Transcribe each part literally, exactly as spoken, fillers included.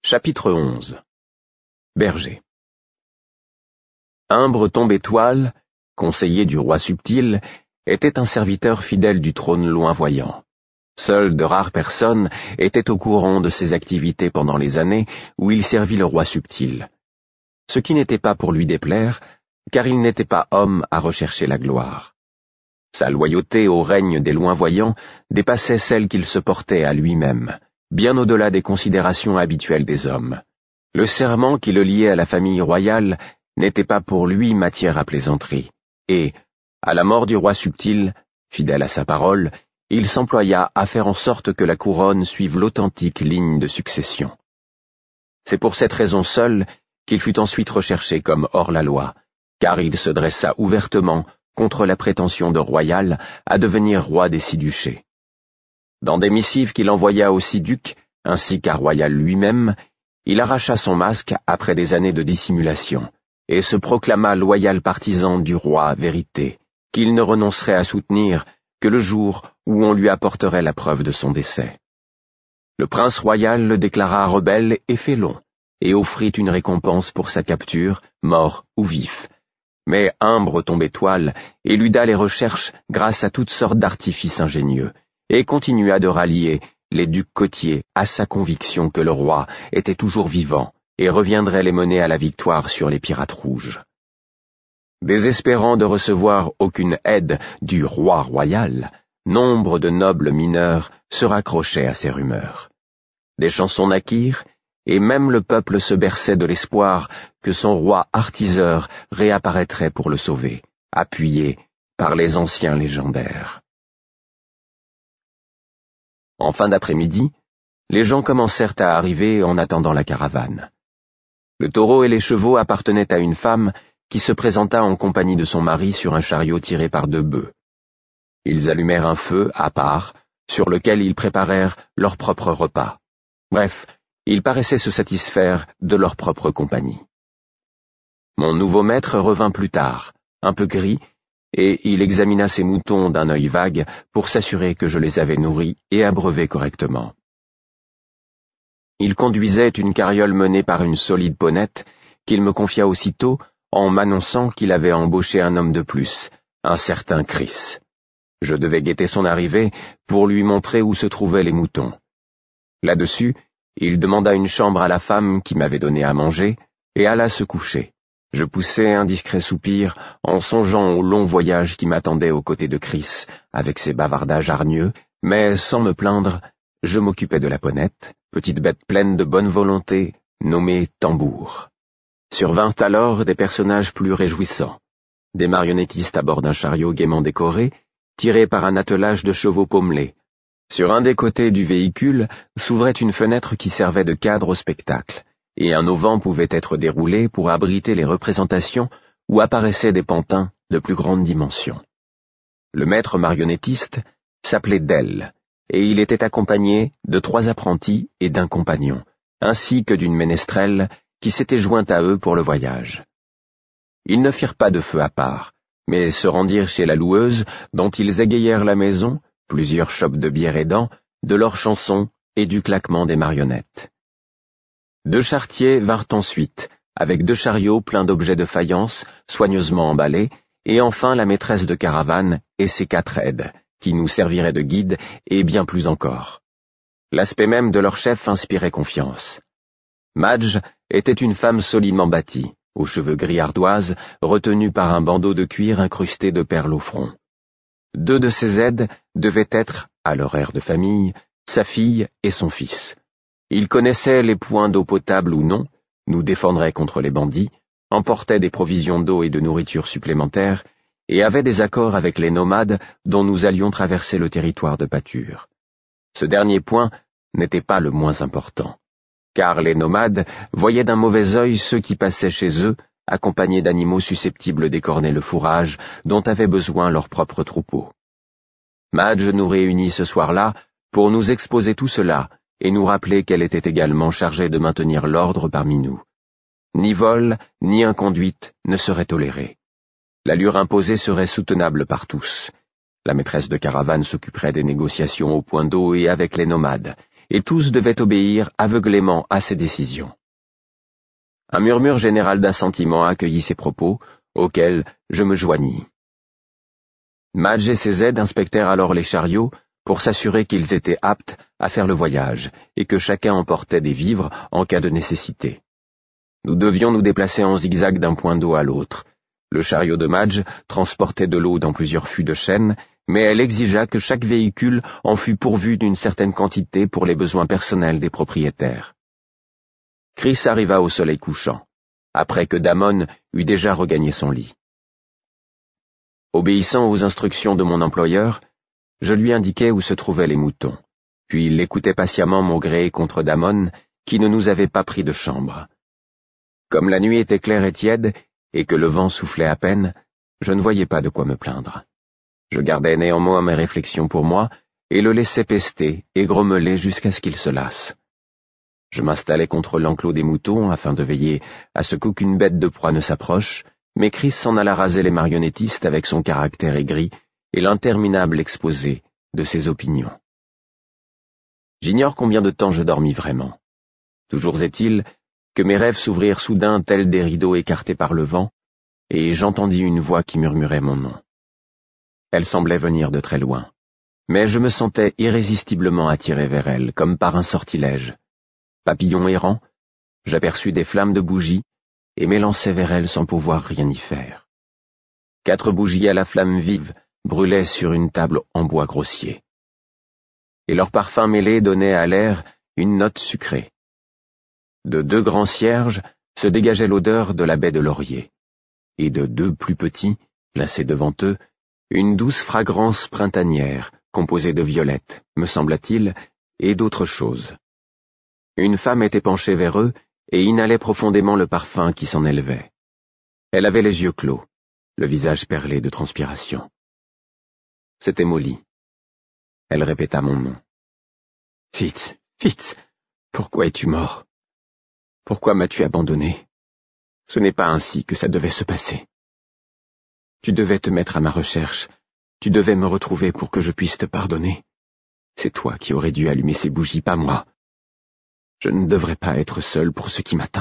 Chapitre onze. Berger. Imbre Tombétoile, conseiller du roi Subtil, était un serviteur fidèle du trône loinvoyant. Seules de rares personnes étaient au courant de ses activités pendant les années où il servit le roi Subtil. Ce qui n'était pas pour lui déplaire, car il n'était pas homme à rechercher la gloire. Sa loyauté au règne des loinvoyants dépassait celle qu'il se portait à lui-même, bien au-delà des considérations habituelles des hommes. Le serment qui le liait à la famille royale n'était pas pour lui matière à plaisanterie, et, à la mort du roi Subtil, fidèle à sa parole, il s'employa à faire en sorte que la couronne suive l'authentique ligne de succession. C'est pour cette raison seule qu'il fut ensuite recherché comme hors-la-loi, car il se dressa ouvertement contre la prétention de royal à devenir roi des six duchés. Dans des missives qu'il envoya aux six ducs, ainsi qu'à Royal lui-même, il arracha son masque après des années de dissimulation, et se proclama loyal partisan du roi Vérité, qu'il ne renoncerait à soutenir que le jour où on lui apporterait la preuve de son décès. Le prince royal le déclara rebelle et félon, et offrit une récompense pour sa capture, mort ou vif. Mais Imbre Tombétoile éluda les recherches grâce à toutes sortes d'artifices ingénieux, et continua de rallier les ducs côtiers à sa conviction que le roi était toujours vivant et reviendrait les mener à la victoire sur les pirates rouges. Désespérant de recevoir aucune aide du roi royal, nombre de nobles mineurs se raccrochaient à ces rumeurs. Des chansons naquirent, et même le peuple se berçait de l'espoir que son roi artiseur réapparaîtrait pour le sauver, appuyé par les anciens légendaires. En fin d'après-midi, les gens commencèrent à arriver en attendant la caravane. Le taureau et les chevaux appartenaient à une femme qui se présenta en compagnie de son mari sur un chariot tiré par deux bœufs. Ils allumèrent un feu à part, sur lequel ils préparèrent leur propre repas. Bref, ils paraissaient se satisfaire de leur propre compagnie. Mon nouveau maître revint plus tard, un peu gris, et il examina ses moutons d'un œil vague pour s'assurer que je les avais nourris et abreuvés correctement. Il conduisait une carriole menée par une solide ponette qu'il me confia aussitôt en m'annonçant qu'il avait embauché un homme de plus, un certain Chris. Je devais guetter son arrivée pour lui montrer où se trouvaient les moutons. Là-dessus, il demanda une chambre à la femme qui m'avait donné à manger et alla se coucher. Je poussai un discret soupir en songeant au long voyage qui m'attendait aux côtés de Chris, avec ses bavardages hargneux, mais sans me plaindre, je m'occupais de la ponette, petite bête pleine de bonne volonté, nommée Tambour. Survinrent alors des personnages plus réjouissants, des marionnettistes à bord d'un chariot gaiement décoré, tiré par un attelage de chevaux pommelés. Sur un des côtés du véhicule s'ouvrait une fenêtre qui servait de cadre au spectacle, et un auvent pouvait être déroulé pour abriter les représentations où apparaissaient des pantins de plus grande dimension. Le maître marionnettiste s'appelait Dell, et il était accompagné de trois apprentis et d'un compagnon, ainsi que d'une ménestrelle qui s'était jointe à eux pour le voyage. Ils ne firent pas de feu à part, mais se rendirent chez la loueuse, dont ils égayèrent la maison, plusieurs chopes de bière aidant, de leurs chansons et du claquement des marionnettes. Deux charretiers vinrent ensuite, avec deux chariots pleins d'objets de faïence, soigneusement emballés, et enfin la maîtresse de caravane et ses quatre aides, qui nous serviraient de guides et bien plus encore. L'aspect même de leur chef inspirait confiance. Madge était une femme solidement bâtie, aux cheveux gris ardoise, retenus par un bandeau de cuir incrusté de perles au front. Deux de ses aides devaient être, à leur air de famille, sa fille et son fils. Ils connaissaient les points d'eau potable ou non, nous défendraient contre les bandits, emportaient des provisions d'eau et de nourriture supplémentaires, et avaient des accords avec les nomades dont nous allions traverser le territoire de pâture. Ce dernier point n'était pas le moins important, car les nomades voyaient d'un mauvais œil ceux qui passaient chez eux, accompagnés d'animaux susceptibles d'écorner le fourrage dont avaient besoin leurs propres troupeaux. Madge nous réunit ce soir-là pour nous exposer tout cela et nous rappeler qu'elle était également chargée de maintenir l'ordre parmi nous. Ni vol, ni inconduite ne seraient tolérés. L'allure imposée serait soutenable par tous. La maîtresse de caravane s'occuperait des négociations au point d'eau et avec les nomades, et tous devaient obéir aveuglément à ses décisions. Un murmure général d'assentiment accueillit ces propos, auxquels je me joignis. Madge et ses aides inspectèrent alors les chariots pour s'assurer qu'ils étaient aptes à faire le voyage et que chacun emportait des vivres en cas de nécessité. Nous devions nous déplacer en zigzag d'un point d'eau à l'autre. Le chariot de Madge transportait de l'eau dans plusieurs fûts de chêne, mais elle exigea que chaque véhicule en fût pourvu d'une certaine quantité pour les besoins personnels des propriétaires. Chris arriva au soleil couchant, après que Damon eut déjà regagné son lit. Obéissant aux instructions de mon employeur, je lui indiquai où se trouvaient les moutons, puis il écoutait patiemment mon gré contre Damon, qui ne nous avait pas pris de chambre. Comme la nuit était claire et tiède, et que le vent soufflait à peine, je ne voyais pas de quoi me plaindre. Je gardais néanmoins mes réflexions pour moi, et le laissais pester et grommeler jusqu'à ce qu'il se lasse. Je m'installais contre l'enclos des moutons afin de veiller à ce qu'aucune bête de proie ne s'approche, mais Chris s'en alla raser les marionnettistes avec son caractère aigri et l'interminable exposé de ses opinions. J'ignore combien de temps je dormis vraiment. Toujours est-il que mes rêves s'ouvrirent soudain tels des rideaux écartés par le vent, et j'entendis une voix qui murmurait mon nom. Elle semblait venir de très loin, mais je me sentais irrésistiblement attiré vers elle, comme par un sortilège. Papillon errant, j'aperçus des flammes de bougies et m'élançai vers elle sans pouvoir rien y faire. Quatre bougies à la flamme vive brûlaient sur une table en bois grossier, et leur parfum mêlé donnait à l'air une note sucrée. De deux grands cierges se dégageait l'odeur de la baie de laurier, et de deux plus petits, placés devant eux, une douce fragrance printanière, composée de violettes, me sembla-t-il, et d'autres choses. Une femme était penchée vers eux et inhalait profondément le parfum qui s'en élevait. Elle avait les yeux clos, le visage perlé de transpiration. C'était Molly. Elle répéta mon nom. « Fitz, Fitz, pourquoi es-tu mort? Pourquoi m'as-tu abandonné? Ce n'est pas ainsi que ça devait se passer. Tu devais te mettre à ma recherche, tu devais me retrouver pour que je puisse te pardonner. C'est toi qui aurais dû allumer ces bougies, pas moi. Je ne devrais pas être seul pour ce qui m'attend. »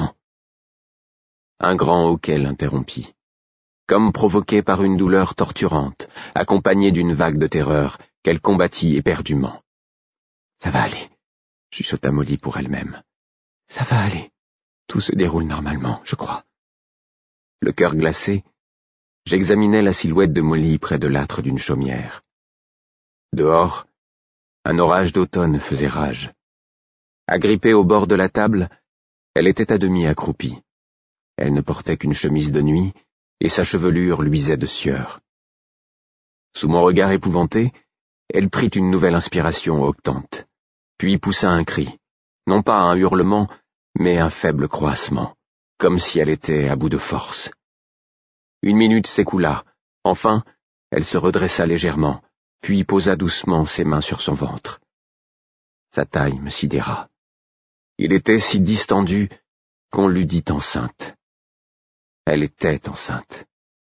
Un grand hoquet l'interrompit, comme provoqué par une douleur torturante, accompagnée d'une vague de terreur qu'elle combattit éperdument. « Ça va aller, » chuchota Molly pour elle-même. « Ça va aller. Tout se déroule normalement, je crois. » Le cœur glacé, j'examinais la silhouette de Molly près de l'âtre d'une chaumière. Dehors, un orage d'automne faisait rage. Agrippée au bord de la table, elle était à demi accroupie. Elle ne portait qu'une chemise de nuit, et sa chevelure luisait de sueur. Sous mon regard épouvanté, elle prit une nouvelle inspiration octante, puis poussa un cri, non pas un hurlement, mais un faible croassement, comme si elle était à bout de force. Une minute s'écoula, enfin, elle se redressa légèrement, puis posa doucement ses mains sur son ventre. Sa taille me sidéra. Il était si distendu qu'on l'eût dit enceinte. Elle était enceinte.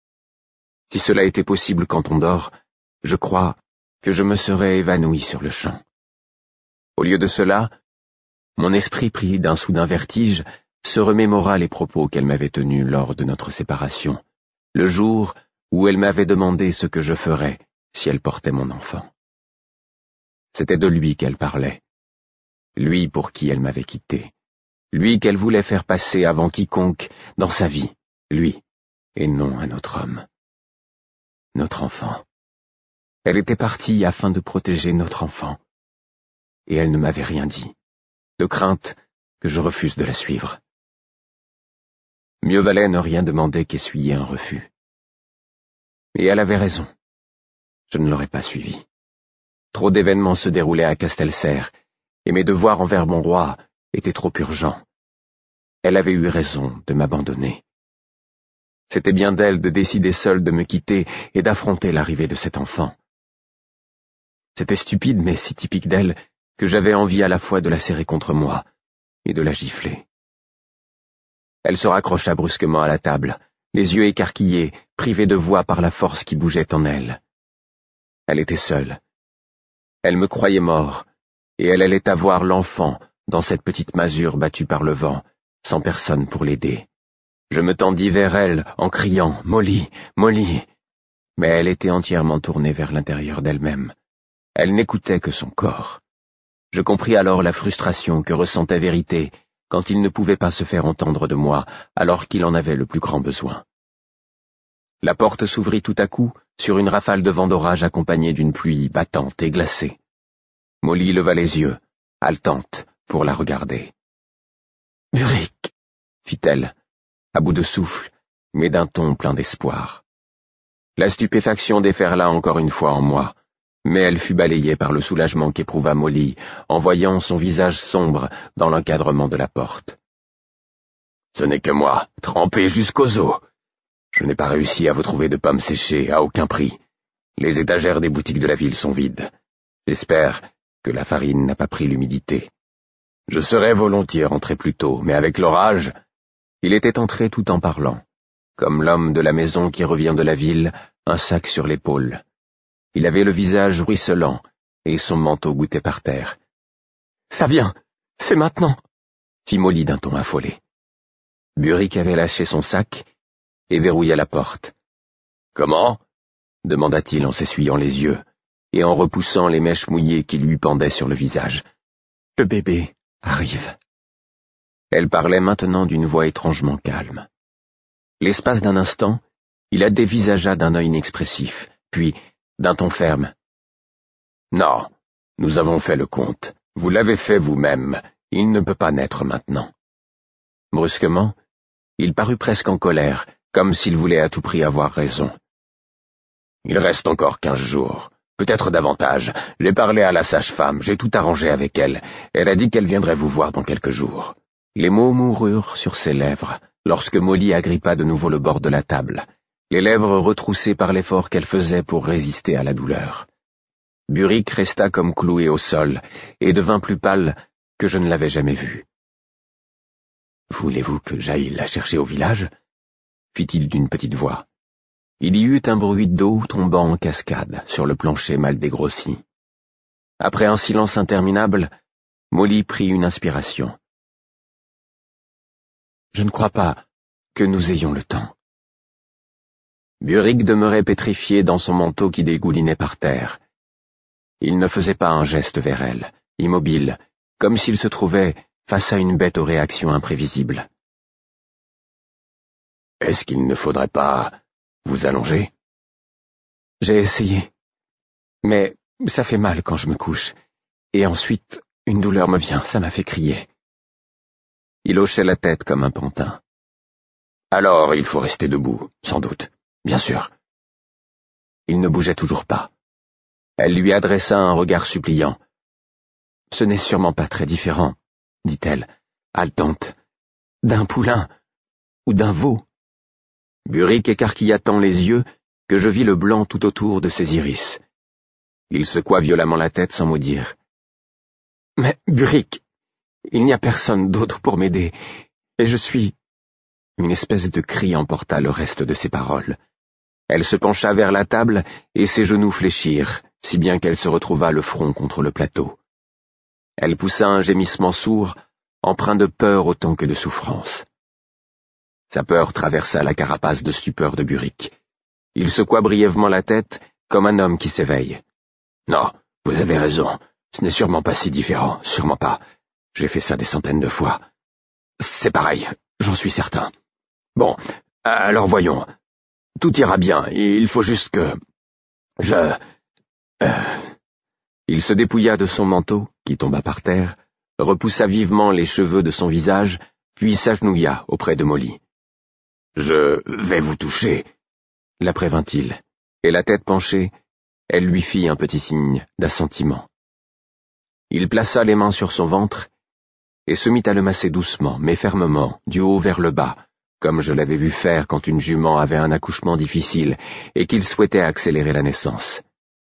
Si cela était possible quand on dort, je crois que je me serais évanoui sur le champ. Au lieu de cela, mon esprit pris d'un soudain vertige se remémora les propos qu'elle m'avait tenus lors de notre séparation, le jour où elle m'avait demandé ce que je ferais si elle portait mon enfant. C'était de lui qu'elle parlait, lui pour qui elle m'avait quitté, lui qu'elle voulait faire passer avant quiconque dans sa vie, lui, et non un autre homme. Notre enfant. Elle était partie afin de protéger notre enfant, et elle ne m'avait rien dit, de crainte que je refuse de la suivre. Mieux valait ne rien demander qu'essuyer un refus. Et elle avait raison. Je ne l'aurais pas suivie. Trop d'événements se déroulaient à Castelserre, et mes devoirs envers mon roi étaient trop urgents. Elle avait eu raison de m'abandonner. C'était bien d'elle de décider seule de me quitter et d'affronter l'arrivée de cet enfant. C'était stupide, mais si typique d'elle, que j'avais envie à la fois de la serrer contre moi et de la gifler. Elle se raccrocha brusquement à la table, les yeux écarquillés, privée de voix par la force qui bougeait en elle. Elle était seule. Elle me croyait mort, et elle allait avoir l'enfant dans cette petite masure battue par le vent, sans personne pour l'aider. Je me tendis vers elle en criant « Molly, Molly !» Mais elle était entièrement tournée vers l'intérieur d'elle-même. Elle n'écoutait que son corps. Je compris alors la frustration que ressentait Vérité quand il ne pouvait pas se faire entendre de moi alors qu'il en avait le plus grand besoin. La porte s'ouvrit tout à coup sur une rafale de vent d'orage accompagnée d'une pluie battante et glacée. Molly leva les yeux, haletante, pour la regarder. « Burick !» fit-elle, à bout de souffle, mais d'un ton plein d'espoir. La stupéfaction déferla encore une fois en moi, mais elle fut balayée par le soulagement qu'éprouva Molly en voyant son visage sombre dans l'encadrement de la porte. « Ce n'est que moi, trempé jusqu'aux os. Je n'ai pas réussi à vous trouver de pommes séchées à aucun prix. Les étagères des boutiques de la ville sont vides. J'espère que la farine n'a pas pris l'humidité. Je serais volontiers rentré plus tôt, mais avec l'orage... » Il était entré tout en parlant, comme l'homme de la maison qui revient de la ville, un sac sur l'épaule. Il avait le visage ruisselant, et son manteau goûtait par terre. « Ça vient, c'est maintenant !» fit Molly d'un ton affolé. Burick avait lâché son sac et verrouilla la porte. « Comment ?» demanda-t-il en s'essuyant les yeux et en repoussant les mèches mouillées qui lui pendaient sur le visage. « Le bébé arrive. » Elle parlait maintenant d'une voix étrangement calme. L'espace d'un instant, il la dévisagea d'un œil inexpressif, puis, d'un ton ferme. « Non, nous avons fait le compte. Vous l'avez fait vous-même. Il ne peut pas naître maintenant. » Brusquement, il parut presque en colère, comme s'il voulait à tout prix avoir raison. « Il reste encore quinze jours, peut-être davantage. J'ai parlé à la sage-femme, j'ai tout arrangé avec elle. Elle a dit qu'elle viendrait vous voir dans quelques jours. » Les mots moururent sur ses lèvres, lorsque Molly agrippa de nouveau le bord de la table, les lèvres retroussées par l'effort qu'elle faisait pour résister à la douleur. Burick resta comme cloué au sol, et devint plus pâle que je ne l'avais jamais vu. « Voulez-vous que j'aille la chercher au village ?» fit-il d'une petite voix. Il y eut un bruit d'eau tombant en cascade sur le plancher mal dégrossi. Après un silence interminable, Molly prit une inspiration. « Je ne crois pas que nous ayons le temps. » Burick demeurait pétrifié dans son manteau qui dégoulinait par terre. Il ne faisait pas un geste vers elle, immobile, comme s'il se trouvait face à une bête aux réactions imprévisibles. « Est-ce qu'il ne faudrait pas vous allonger ?» J'ai essayé, mais ça fait mal quand je me couche, et ensuite une douleur me vient, ça m'a fait crier. Il hochait la tête comme un pantin. « Alors il faut rester debout, sans doute, bien sûr. » Il ne bougeait toujours pas. Elle lui adressa un regard suppliant. « Ce n'est sûrement pas très différent, » dit-elle, haletante, « d'un poulain ou d'un veau. » Burick écarquilla tant les yeux que je vis le blanc tout autour de ses iris. Il secoua violemment la tête sans mot dire. « Mais, Burick, il n'y a personne d'autre pour m'aider, et je suis... » Une espèce de cri emporta le reste de ses paroles. Elle se pencha vers la table et ses genoux fléchirent, si bien qu'elle se retrouva le front contre le plateau. Elle poussa un gémissement sourd, empreint de peur autant que de souffrance. Sa peur traversa la carapace de stupeur de Burick. Il secoua brièvement la tête, comme un homme qui s'éveille. « Non, vous avez raison, ce n'est sûrement pas si différent, sûrement pas. J'ai fait ça des centaines de fois. C'est pareil, j'en suis certain. Bon, alors voyons. Tout ira bien, il faut juste que... Je... Euh... » Il se dépouilla de son manteau, qui tomba par terre, repoussa vivement les cheveux de son visage, puis s'agenouilla auprès de Molly. « Je vais vous toucher, » la prévint-il, et la tête penchée, elle lui fit un petit signe d'assentiment. Il plaça les mains sur son ventre et se mit à le masser doucement, mais fermement, du haut vers le bas, comme je l'avais vu faire quand une jument avait un accouchement difficile et qu'il souhaitait accélérer la naissance.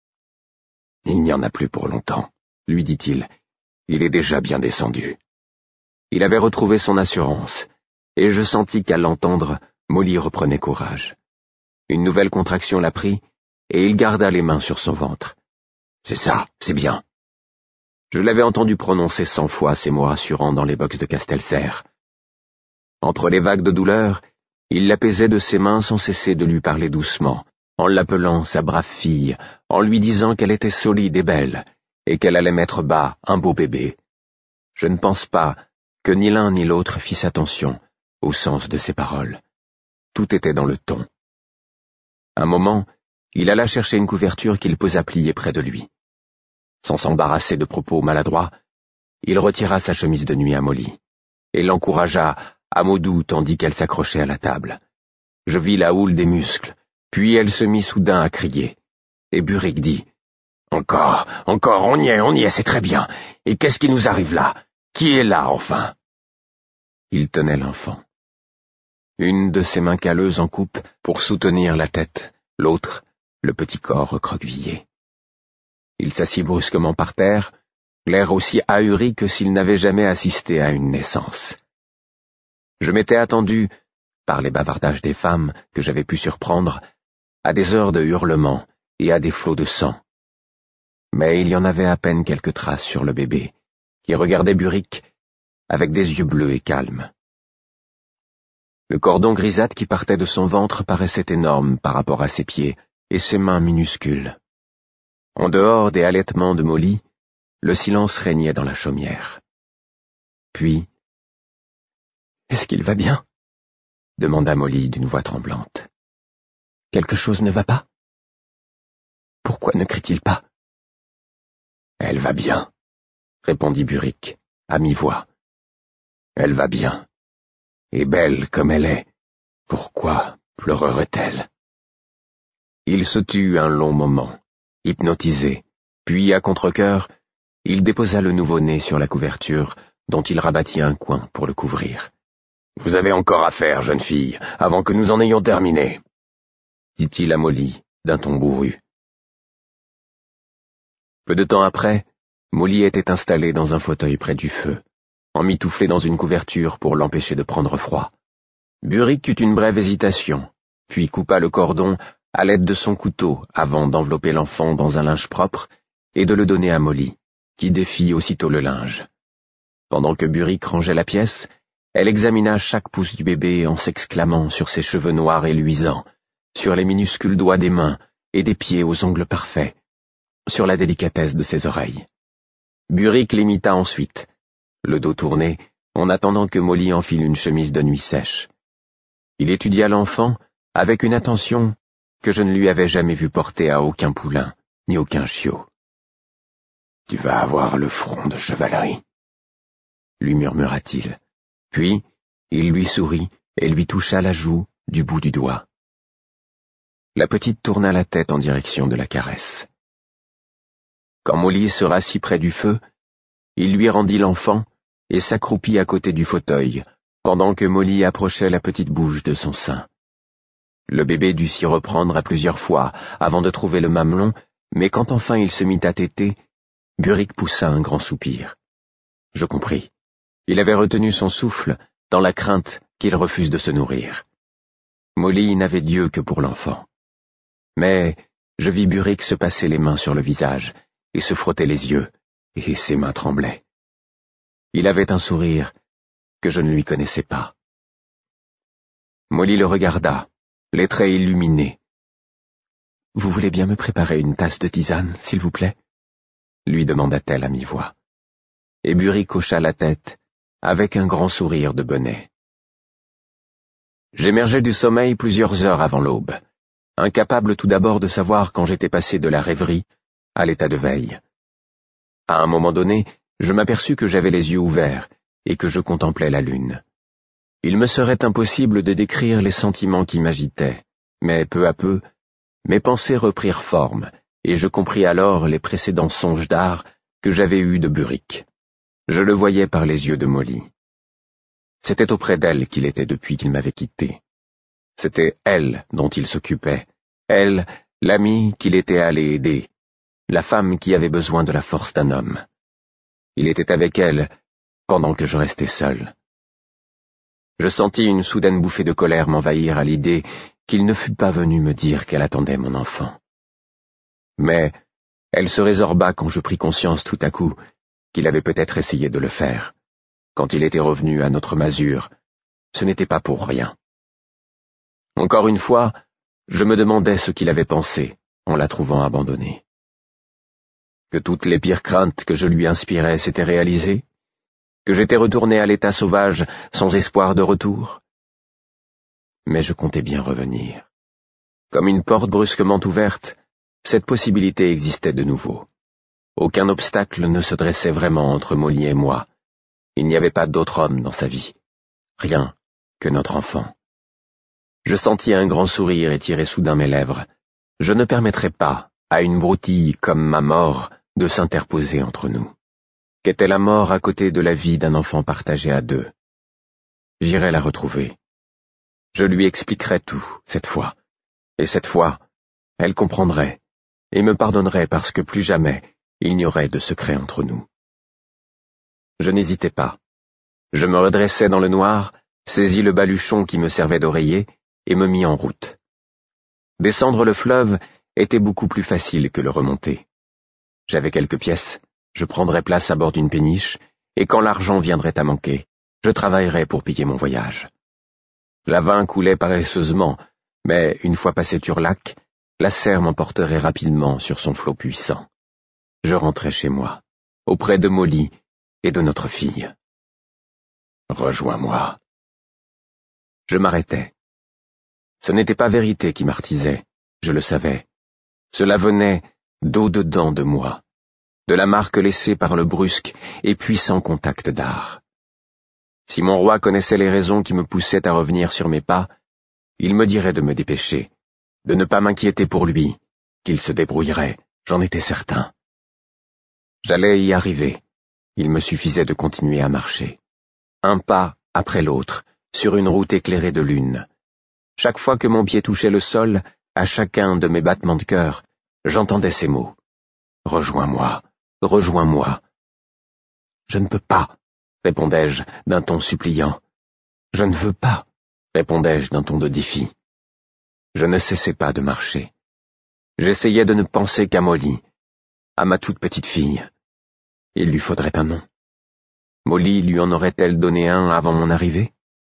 « Il n'y en a plus pour longtemps, » lui dit-il. « Il est déjà bien descendu. » Il avait retrouvé son assurance, et je sentis qu'à l'entendre, Molly reprenait courage. Une nouvelle contraction la prit, et il garda les mains sur son ventre. « C'est ça, c'est bien. » Je l'avais entendu prononcer cent fois ces mots rassurants dans les box de Castelserre. Entre les vagues de douleur, il l'apaisait de ses mains sans cesser de lui parler doucement, en l'appelant sa brave fille, en lui disant qu'elle était solide et belle, et qu'elle allait mettre bas un beau bébé. Je ne pense pas que ni l'un ni l'autre fissent attention au sens de ces paroles. Tout était dans le ton. Un moment, il alla chercher une couverture qu'il posa plier près de lui. Sans s'embarrasser de propos maladroits, il retira sa chemise de nuit à Molly, et l'encouragea à mots doux tandis qu'elle s'accrochait à la table. Je vis la houle des muscles, puis elle se mit soudain à crier. Et Burick dit « Encore, encore, on y est, on y est, c'est très bien. Et qu'est-ce qui nous arrive là? Qui est là, enfin ?» Il tenait l'enfant. Une de ses mains calleuses en coupe pour soutenir la tête, l'autre, le petit corps recroquevillé. Il s'assit brusquement par terre, l'air aussi ahuri que s'il n'avait jamais assisté à une naissance. Je m'étais attendu, par les bavardages des femmes que j'avais pu surprendre, à des heures de hurlements et à des flots de sang. Mais il y en avait à peine quelques traces sur le bébé, qui regardait Burick avec des yeux bleus et calmes. Le cordon grisâtre qui partait de son ventre paraissait énorme par rapport à ses pieds et ses mains minuscules. En dehors des halètements de Molly, le silence régnait dans la chaumière. Puis, « Est-ce qu'il va bien ?» demanda Molly d'une voix tremblante. « Quelque chose ne va pas? Pourquoi ne crie-t-il pas ?»« Elle va bien, » répondit Burick, à mi-voix. « Elle va bien. Et belle comme elle est, pourquoi pleurerait-elle ?» Il se tut un long moment, hypnotisé, puis à contre-cœur, il déposa le nouveau-né sur la couverture, dont il rabattit un coin pour le couvrir. « Vous avez encore à faire, jeune fille, avant que nous en ayons terminé, » dit-il à Molly, d'un ton bourru. Peu de temps après, Molly était installée dans un fauteuil près du feu, emmitouflée dans une couverture pour l'empêcher de prendre froid. Burick eut une brève hésitation, puis coupa le cordon à l'aide de son couteau avant d'envelopper l'enfant dans un linge propre et de le donner à Molly, qui défit aussitôt le linge. Pendant que Burick rangeait la pièce, elle examina chaque pouce du bébé en s'exclamant sur ses cheveux noirs et luisants, sur les minuscules doigts des mains et des pieds aux ongles parfaits, sur la délicatesse de ses oreilles. Burick l'imita ensuite, le dos tourné, en attendant que Molly enfile une chemise de nuit sèche. Il étudia l'enfant avec une attention que je ne lui avais jamais vu porter à aucun poulain, ni aucun chiot. « Tu vas avoir le front de chevalerie, » lui murmura-t-il. Puis, il lui sourit et lui toucha la joue du bout du doigt. La petite tourna la tête en direction de la caresse. Quand Molly se rassit près du feu, il lui rendit l'enfant et s'accroupit à côté du fauteuil, pendant que Molly approchait la petite bouche de son sein. Le bébé dut s'y reprendre à plusieurs fois avant de trouver le mamelon, mais quand enfin il se mit à téter, Burick poussa un grand soupir. Je compris. Il avait retenu son souffle dans la crainte qu'il refuse de se nourrir. Molly n'avait Dieu que pour l'enfant. Mais je vis Burick se passer les mains sur le visage et se frotter les yeux, et ses mains tremblaient. Il avait un sourire que je ne lui connaissais pas. Molly le regarda, les traits illuminés. « Vous voulez bien me préparer une tasse de tisane, s'il vous plaît ?» lui demanda-t-elle à mi-voix. Et Burick hocha la tête, avec un grand sourire de bonnet. J'émergeais du sommeil plusieurs heures avant l'aube, incapable tout d'abord de savoir quand j'étais passé de la rêverie à l'état de veille. À un moment donné, je m'aperçus que j'avais les yeux ouverts et que je contemplais la lune. Il me serait impossible de décrire les sentiments qui m'agitaient, mais peu à peu, mes pensées reprirent forme, et je compris alors les précédents songes d'art que j'avais eus de Burick. Je le voyais par les yeux de Molly. C'était auprès d'elle qu'il était depuis qu'il m'avait quitté. C'était elle dont il s'occupait, elle, l'amie qu'il était allé aider, la femme qui avait besoin de la force d'un homme. Il était avec elle pendant que je restais seul. Je sentis une soudaine bouffée de colère m'envahir à l'idée qu'il ne fût pas venu me dire qu'elle attendait mon enfant. Mais elle se résorba quand je pris conscience tout à coup qu'il avait peut-être essayé de le faire. Quand il était revenu à notre masure, ce n'était pas pour rien. Encore une fois, je me demandais ce qu'il avait pensé en la trouvant abandonnée. Que toutes les pires craintes que je lui inspirais s'étaient réalisées, que j'étais retourné à l'état sauvage sans espoir de retour. Mais je comptais bien revenir. Comme une porte brusquement ouverte, cette possibilité existait de nouveau. Aucun obstacle ne se dressait vraiment entre Molly et moi. Il n'y avait pas d'autre homme dans sa vie. Rien que notre enfant. Je sentis un grand sourire étirer soudain mes lèvres. Je ne permettrai pas à une broutille comme ma mort de s'interposer entre nous. Qu'était la mort à côté de la vie d'un enfant partagé à deux? J'irai la retrouver. Je lui expliquerai tout, cette fois. Et cette fois, elle comprendrait et me pardonnerait parce que plus jamais il n'y aurait de secret entre nous. Je n'hésitais pas. Je me redressai dans le noir, saisis le baluchon qui me servait d'oreiller et me mis en route. Descendre le fleuve était beaucoup plus facile que le remonter. J'avais quelques pièces, je prendrais place à bord d'une péniche, et quand l'argent viendrait à manquer, je travaillerais pour payer mon voyage. L'Avin coulait paresseusement, mais une fois passé Turlac, la Serre m'emporterait rapidement sur son flot puissant. Je rentrais chez moi, auprès de Molly et de notre fille. Rejoins-moi. Je m'arrêtais. Ce n'était pas vérité qui m'artisait, je le savais. Cela venait d'au-dedans de moi, de la marque laissée par le brusque et puissant contact d'art. Si mon roi connaissait les raisons qui me poussaient à revenir sur mes pas, il me dirait de me dépêcher, de ne pas m'inquiéter pour lui, qu'il se débrouillerait, j'en étais certain. J'allais y arriver, il me suffisait de continuer à marcher. Un pas après l'autre, sur une route éclairée de lune. Chaque fois que mon pied touchait le sol, à chacun de mes battements de cœur, j'entendais ces mots. Rejoins-moi, rejoins-moi. Je ne peux pas, répondais-je d'un ton suppliant. Je ne veux pas, répondais-je d'un ton de défi. Je ne cessais pas de marcher. J'essayais de ne penser qu'à Molly, à ma toute petite fille. Il lui faudrait un nom. Molly lui en aurait-elle donné un avant mon arrivée?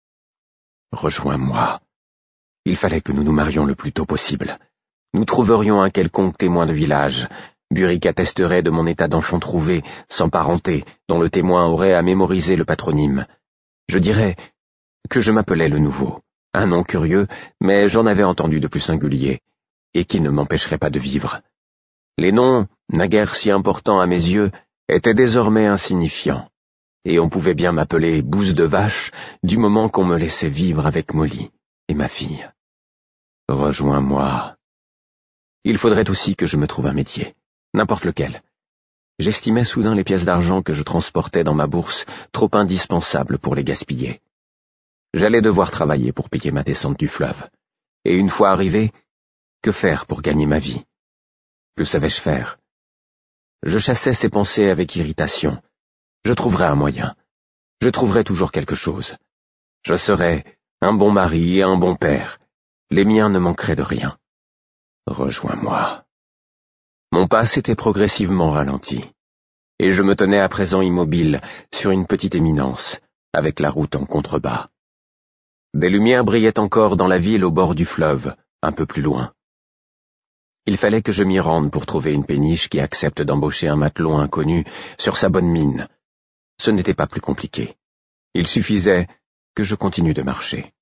Rejoins-moi. Il fallait que nous nous marions le plus tôt possible. Nous trouverions un quelconque témoin de village. Burick attesterait de mon état d'enfant trouvé, sans parenté, dont le témoin aurait à mémoriser le patronyme. Je dirais que je m'appelais le Nouveau, un nom curieux, mais j'en avais entendu de plus singulier, et qui ne m'empêcherait pas de vivre. Les noms, naguère si importants à mes yeux, étaient désormais insignifiants, et on pouvait bien m'appeler Bouse de Vache du moment qu'on me laissait vivre avec Molly et ma fille. Rejoins-moi. Il faudrait aussi que je me trouve un métier, n'importe lequel. J'estimais soudain les pièces d'argent que je transportais dans ma bourse trop indispensables pour les gaspiller. J'allais devoir travailler pour payer ma descente du fleuve. Et une fois arrivé, que faire pour gagner ma vie? Que savais-je faire? Je chassais ces pensées avec irritation. Je trouverais un moyen. Je trouverais toujours quelque chose. Je serais un bon mari et un bon père. Les miens ne manqueraient de rien. Rejoins-moi. Mon pas s'était progressivement ralenti, et je me tenais à présent immobile sur une petite éminence, avec la route en contrebas. Des lumières brillaient encore dans la ville au bord du fleuve, un peu plus loin. Il fallait que je m'y rende pour trouver une péniche qui accepte d'embaucher un matelot inconnu sur sa bonne mine. Ce n'était pas plus compliqué. Il suffisait que je continue de marcher.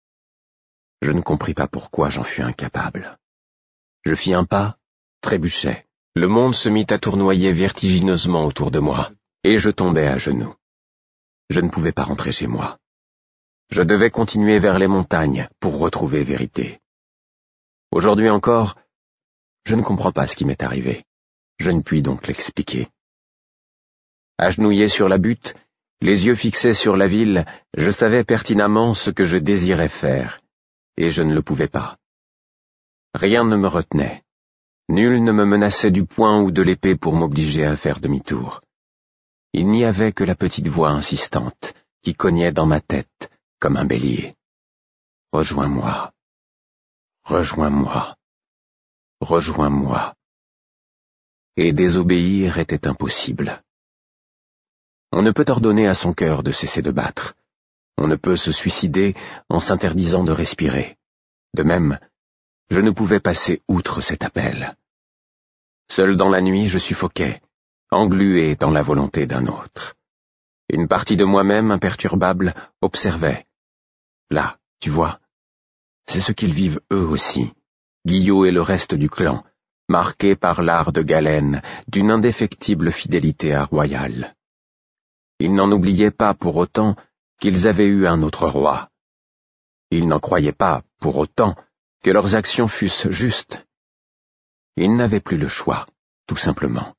Je ne compris pas pourquoi j'en fus incapable. Je fis un pas, trébuchai. Le monde se mit à tournoyer vertigineusement autour de moi, et je tombai à genoux. Je ne pouvais pas rentrer chez moi. Je devais continuer vers les montagnes pour retrouver vérité. Aujourd'hui encore, je ne comprends pas ce qui m'est arrivé. Je ne puis donc l'expliquer. Agenouillé sur la butte, les yeux fixés sur la ville, je savais pertinemment ce que je désirais faire, et je ne le pouvais pas. Rien ne me retenait. Nul ne me menaçait du poing ou de l'épée pour m'obliger à faire demi-tour. Il n'y avait que la petite voix insistante qui cognait dans ma tête comme un bélier. Rejoins-moi. Rejoins-moi. Rejoins-moi. Et désobéir était impossible. On ne peut ordonner à son cœur de cesser de battre. On ne peut se suicider en s'interdisant de respirer. De même, je ne pouvais passer outre cet appel. Seul dans la nuit, je suffoquais, englué dans la volonté d'un autre. Une partie de moi-même, imperturbable, observait. Là, tu vois, c'est ce qu'ils vivent eux aussi, Guillot et le reste du clan, marqués par l'art de Galène, d'une indéfectible fidélité à Royal. Ils n'en oubliaient pas pour autant qu'ils avaient eu un autre roi. Ils n'en croyaient pas, pour autant, que leurs actions fussent justes. Ils n'avaient plus le choix, tout simplement.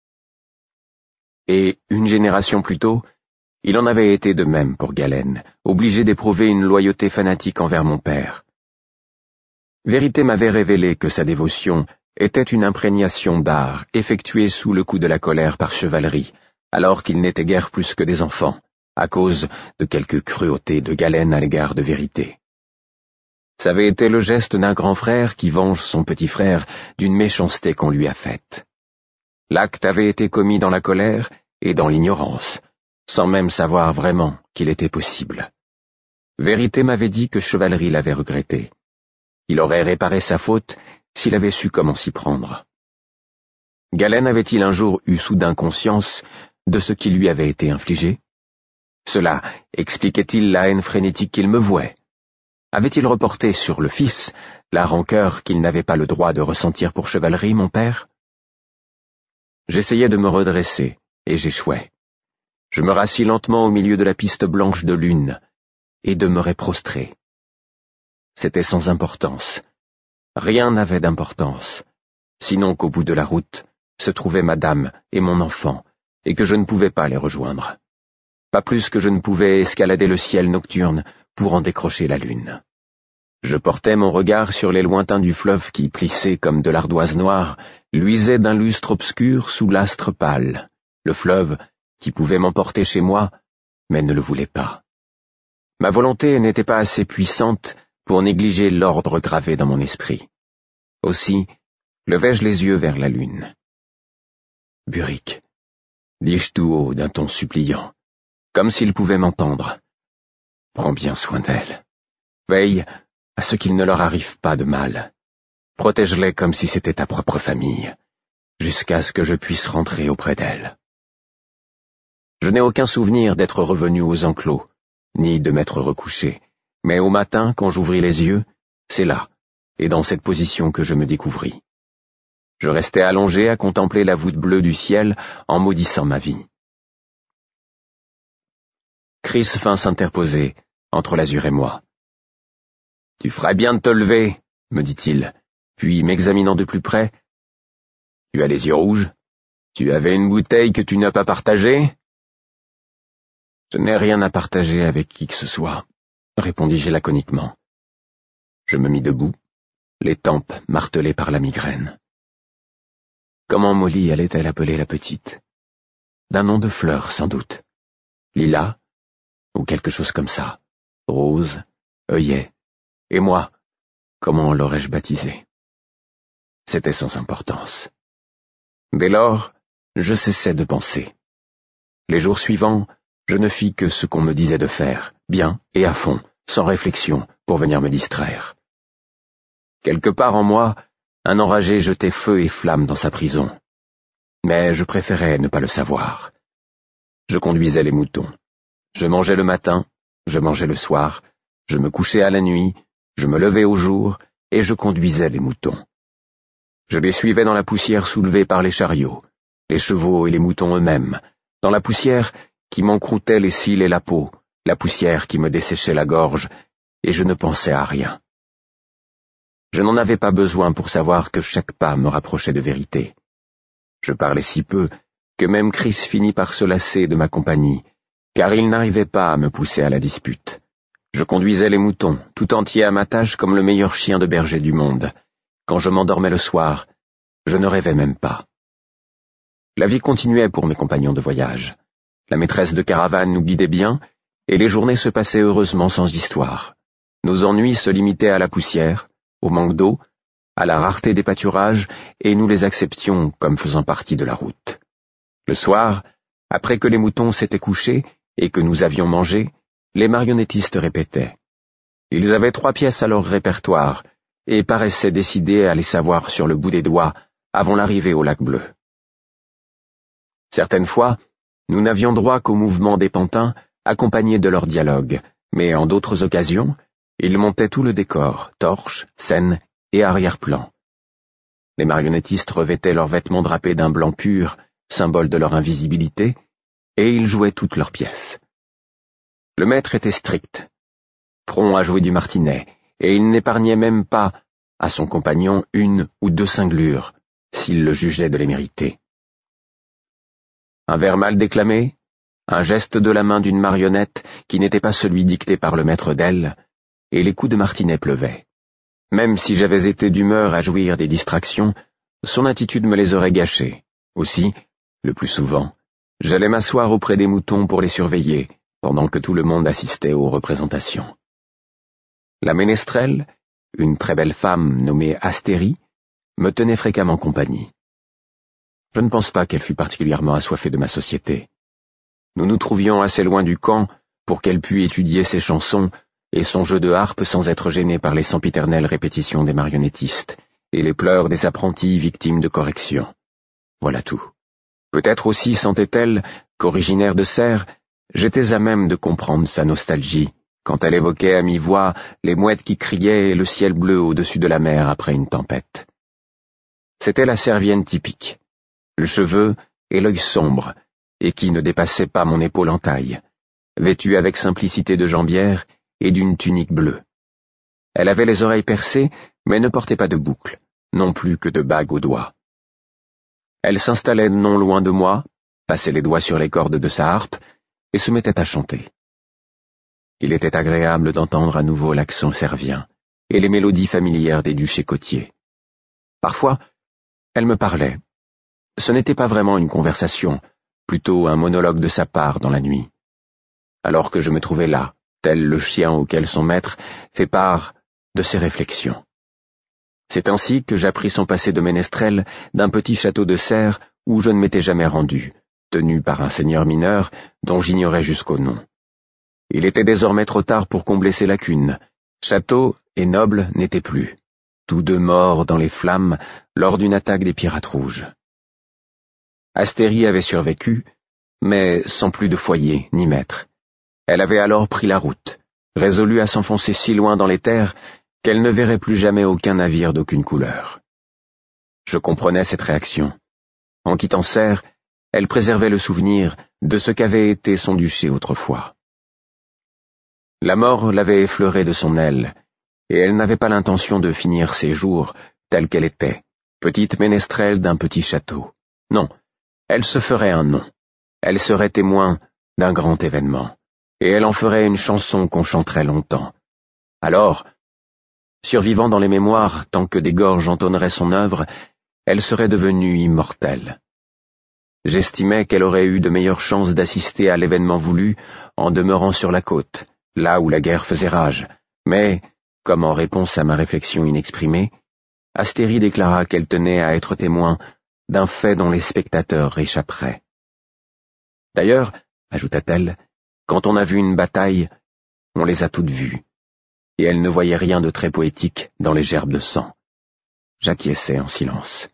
Et, une génération plus tôt, il en avait été de même pour Galène, obligé d'éprouver une loyauté fanatique envers mon père. Vérité m'avait révélé que sa dévotion était une imprégnation d'art effectuée sous le coup de la colère par chevalerie, alors qu'ils n'étaient guère plus que des enfants, à cause de quelque cruauté de Galène à l'égard de Vérité. Ça avait été le geste d'un grand frère qui venge son petit frère d'une méchanceté qu'on lui a faite. L'acte avait été commis dans la colère et dans l'ignorance, sans même savoir vraiment qu'il était possible. Vérité m'avait dit que chevalerie l'avait regretté. Il aurait réparé sa faute s'il avait su comment s'y prendre. Galène avait-il un jour eu soudain conscience de ce qui lui avait été infligé? Cela expliquait-il la haine frénétique qu'il me vouait? Avait-il reporté sur le fils la rancœur qu'il n'avait pas le droit de ressentir pour chevalerie, mon père? J'essayais de me redresser, et j'échouais. Je me rassis lentement au milieu de la piste blanche de lune, et demeurai prostré. C'était sans importance. Rien n'avait d'importance, sinon qu'au bout de la route se trouvaient madame et mon enfant, et que je ne pouvais pas les rejoindre. Pas plus que je ne pouvais escalader le ciel nocturne pour en décrocher la lune. Je portais mon regard sur les lointains du fleuve qui, plissé comme de l'ardoise noire, luisait d'un lustre obscur sous l'astre pâle, le fleuve qui pouvait m'emporter chez moi, mais ne le voulait pas. Ma volonté n'était pas assez puissante pour négliger l'ordre gravé dans mon esprit. Aussi, levai-je les yeux vers la lune. « Buric », dis-je tout haut d'un ton suppliant, comme s'il pouvait m'entendre, « prends bien soin d'elle. Veille à ce qu'il ne leur arrive pas de mal. Protège-les comme si c'était ta propre famille, jusqu'à ce que je puisse rentrer auprès d'elle. » Je n'ai aucun souvenir d'être revenu aux enclos, ni de m'être recouché, mais au matin, quand j'ouvris les yeux, c'est là, et dans cette position que je me découvris. Je restais allongé à contempler la voûte bleue du ciel en maudissant ma vie. Chris vint s'interposer entre l'azur et moi. « Tu ferais bien de te lever, » me dit-il, puis m'examinant de plus près. « Tu as les yeux rouges? Tu avais une bouteille que tu n'as pas partagée? » « Je n'ai rien à partager avec qui que ce soit, » répondis-je laconiquement. Je me mis debout, les tempes martelées par la migraine. Comment Molly allait-elle appeler la petite? D'un nom de fleur, sans doute. Lila, ou quelque chose comme ça. Rose, œillet. Et moi, comment l'aurais-je baptisée? C'était sans importance. Dès lors, je cessai de penser. Les jours suivants, je ne fis que ce qu'on me disait de faire, bien et à fond, sans réflexion, pour venir me distraire. Quelque part en moi, un enragé jetait feu et flamme dans sa prison. Mais je préférais ne pas le savoir. Je conduisais les moutons. Je mangeais le matin, je mangeais le soir, je me couchais à la nuit, je me levais au jour, et je conduisais les moutons. Je les suivais dans la poussière soulevée par les chariots, les chevaux et les moutons eux-mêmes, dans la poussière qui m'encroutait les cils et la peau, la poussière qui me desséchait la gorge, et je ne pensais à rien. Je n'en avais pas besoin pour savoir que chaque pas me rapprochait de vérité. Je parlais si peu que même Chris finit par se lasser de ma compagnie, car il n'arrivait pas à me pousser à la dispute. Je conduisais les moutons, tout entier à ma tâche comme le meilleur chien de berger du monde. Quand je m'endormais le soir, je ne rêvais même pas. La vie continuait pour mes compagnons de voyage. La maîtresse de caravane nous guidait bien, et les journées se passaient heureusement sans histoire. Nos ennuis se limitaient à la poussière, au manque d'eau, à la rareté des pâturages, et nous les acceptions comme faisant partie de la route. Le soir, Après que les moutons s'étaient couchés et que nous avions mangé, les marionnettistes répétaient. Ils avaient trois pièces à leur répertoire et paraissaient décidés à les savoir sur le bout des doigts avant l'arrivée au lac bleu. Certaines fois, nous n'avions droit qu'au mouvement des pantins accompagnés de leur dialogue, mais en d'autres occasions, ils montaient tout le décor, torches, scènes et arrière-plan. Les marionnettistes revêtaient leurs vêtements drapés d'un blanc pur, symbole de leur invisibilité, et ils jouaient toutes leurs pièces. Le maître était strict, prompt à jouer du martinet, et il n'épargnait même pas à son compagnon une ou deux cinglures, s'il le jugeait de les mériter. Un vers mal déclamé, un geste de la main d'une marionnette qui n'était pas celui dicté par le maître d'elle, et les coups de martinet pleuvaient. Même si j'avais été d'humeur à jouir des distractions, son attitude me les aurait gâchées. Aussi, le plus souvent, j'allais m'asseoir auprès des moutons pour les surveiller, pendant que tout le monde assistait aux représentations. La ménestrelle, une très belle femme nommée Astérie, me tenait fréquemment compagnie. Je ne pense pas qu'elle fût particulièrement assoiffée de ma société. Nous nous trouvions assez loin du camp pour qu'elle pût étudier ses chansons et son jeu de harpe sans être gênée par les sempiternelles répétitions des marionnettistes et les pleurs des apprentis victimes de correction. Voilà tout. Peut-être aussi sentait-elle qu'originaire de Serres, j'étais à même de comprendre sa nostalgie quand elle évoquait à mi-voix les mouettes qui criaient et le ciel bleu au-dessus de la mer après une tempête. C'était la Servienne typique, le cheveu et l'œil sombre, et qui ne dépassait pas mon épaule en taille, vêtue avec simplicité de jambière et d'une tunique bleue. Elle avait les oreilles percées, mais ne portait pas de boucles, non plus que de bagues aux doigts. Elle s'installait non loin de moi, passait les doigts sur les cordes de sa harpe, et se mettait à chanter. Il était agréable d'entendre à nouveau l'accent servien et les mélodies familières des duchés côtiers. Parfois, elle me parlait. Ce n'était pas vraiment une conversation, plutôt un monologue de sa part dans la nuit. Alors que je me trouvais là, tel le chien auquel son maître fait part de ses réflexions. C'est ainsi que j'appris son passé de ménestrel d'un petit château de Serres où je ne m'étais jamais rendu, tenu par un seigneur mineur dont j'ignorais jusqu'au nom. Il était désormais trop tard pour combler ses lacunes. Château et noble n'étaient plus, tous deux morts dans les flammes lors d'une attaque des pirates rouges. Astérie avait survécu, mais sans plus de foyer ni maître. Elle avait alors pris la route, résolue à s'enfoncer si loin dans les terres qu'elle ne verrait plus jamais aucun navire d'aucune couleur. Je comprenais cette réaction. En quittant Serres, elle préservait le souvenir de ce qu'avait été son duché autrefois. La mort l'avait effleurée de son aile, et elle n'avait pas l'intention de finir ses jours telle qu'elle était, petite ménestrelle d'un petit château. Non, elle se ferait un nom. Elle serait témoin d'un grand événement, et elle en ferait une chanson qu'on chanterait longtemps. Alors, survivant dans les mémoires tant que des gorges entonneraient son œuvre, elle serait devenue immortelle. J'estimais qu'elle aurait eu de meilleures chances d'assister à l'événement voulu en demeurant sur la côte, là où la guerre faisait rage, mais, comme en réponse à ma réflexion inexprimée, Astérie déclara qu'elle tenait à être témoin d'un fait dont les spectateurs échapperaient. D'ailleurs, ajouta-t-elle, quand on a vu une bataille, on les a toutes vues, et elle ne voyait rien de très poétique dans les gerbes de sang. J'acquiesçais en silence.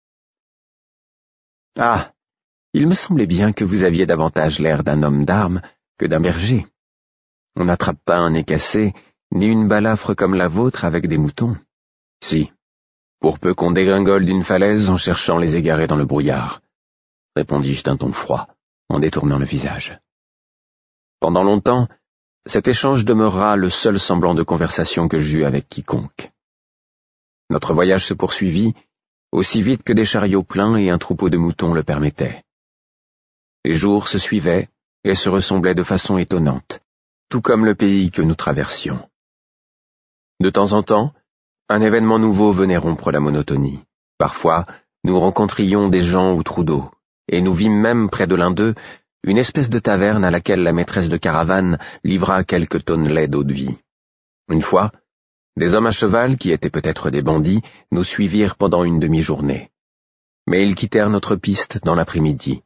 Ah, il me semblait bien que vous aviez davantage l'air d'un homme d'armes que d'un berger. On n'attrape pas un nez cassé, ni une balafre comme la vôtre avec des moutons. Si, pour peu qu'on dégringole d'une falaise en cherchant les égarés dans le brouillard, répondis-je d'un ton froid, en détournant le visage. Pendant longtemps, cet échange demeura le seul semblant de conversation que j'eus avec quiconque. Notre voyage se poursuivit, aussi vite que des chariots pleins et un troupeau de moutons le permettaient. Les jours se suivaient et se ressemblaient de façon étonnante, tout comme le pays que nous traversions. De temps en temps, un événement nouveau venait rompre la monotonie. Parfois, nous rencontrions des gens au trou d'eau, et nous vîmes même près de l'un d'eux une espèce de taverne à laquelle la maîtresse de caravane livra quelques tonnelets d'eau-de-vie. Une fois, des hommes à cheval, qui étaient peut-être des bandits, nous suivirent pendant une demi-journée. Mais ils quittèrent notre piste dans l'après-midi,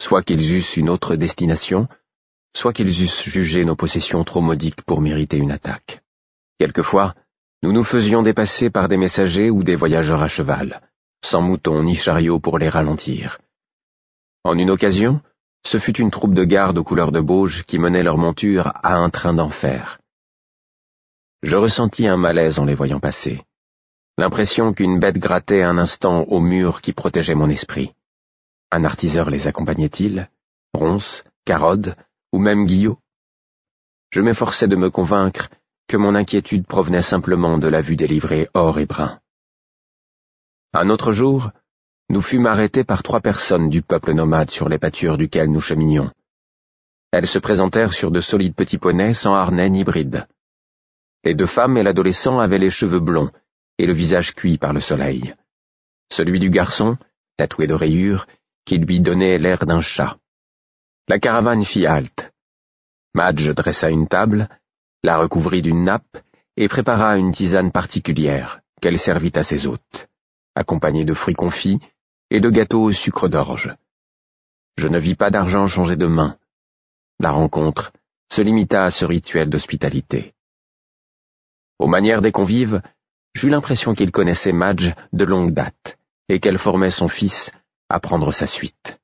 soit qu'ils eussent une autre destination, soit qu'ils eussent jugé nos possessions trop modiques pour mériter une attaque. Quelquefois, nous nous faisions dépasser par des messagers ou des voyageurs à cheval, sans moutons ni chariots pour les ralentir. En une occasion, ce fut une troupe de gardes aux couleurs de bauge qui menait leur monture à un train d'enfer. Je ressentis un malaise en les voyant passer, l'impression qu'une bête grattait un instant au mur qui protégeait mon esprit. Un artiseur les accompagnait-il, Ronce, Carode, ou même Guillot? Je m'efforçais de me convaincre que mon inquiétude provenait simplement de la vue des livrées or et brun. Un autre jour, nous fûmes arrêtés par trois personnes du peuple nomade sur les pâtures duquel nous cheminions. Elles se présentèrent sur de solides petits poneys sans harnais ni bride. Les deux femmes et l'adolescent avaient les cheveux blonds et le visage cuit par le soleil. Celui du garçon, tatoué de rayures, qui lui donnait l'air d'un chat. La caravane fit halte. Madge dressa une table, la recouvrit d'une nappe et prépara une tisane particulière qu'elle servit à ses hôtes, accompagnée de fruits confits et de gâteaux au sucre d'orge. Je ne vis pas d'argent changer de main. La rencontre se limita à ce rituel d'hospitalité. Aux manières des convives, j'eus l'impression qu'il connaissait Madge de longue date et qu'elle formait son fils à prendre sa suite.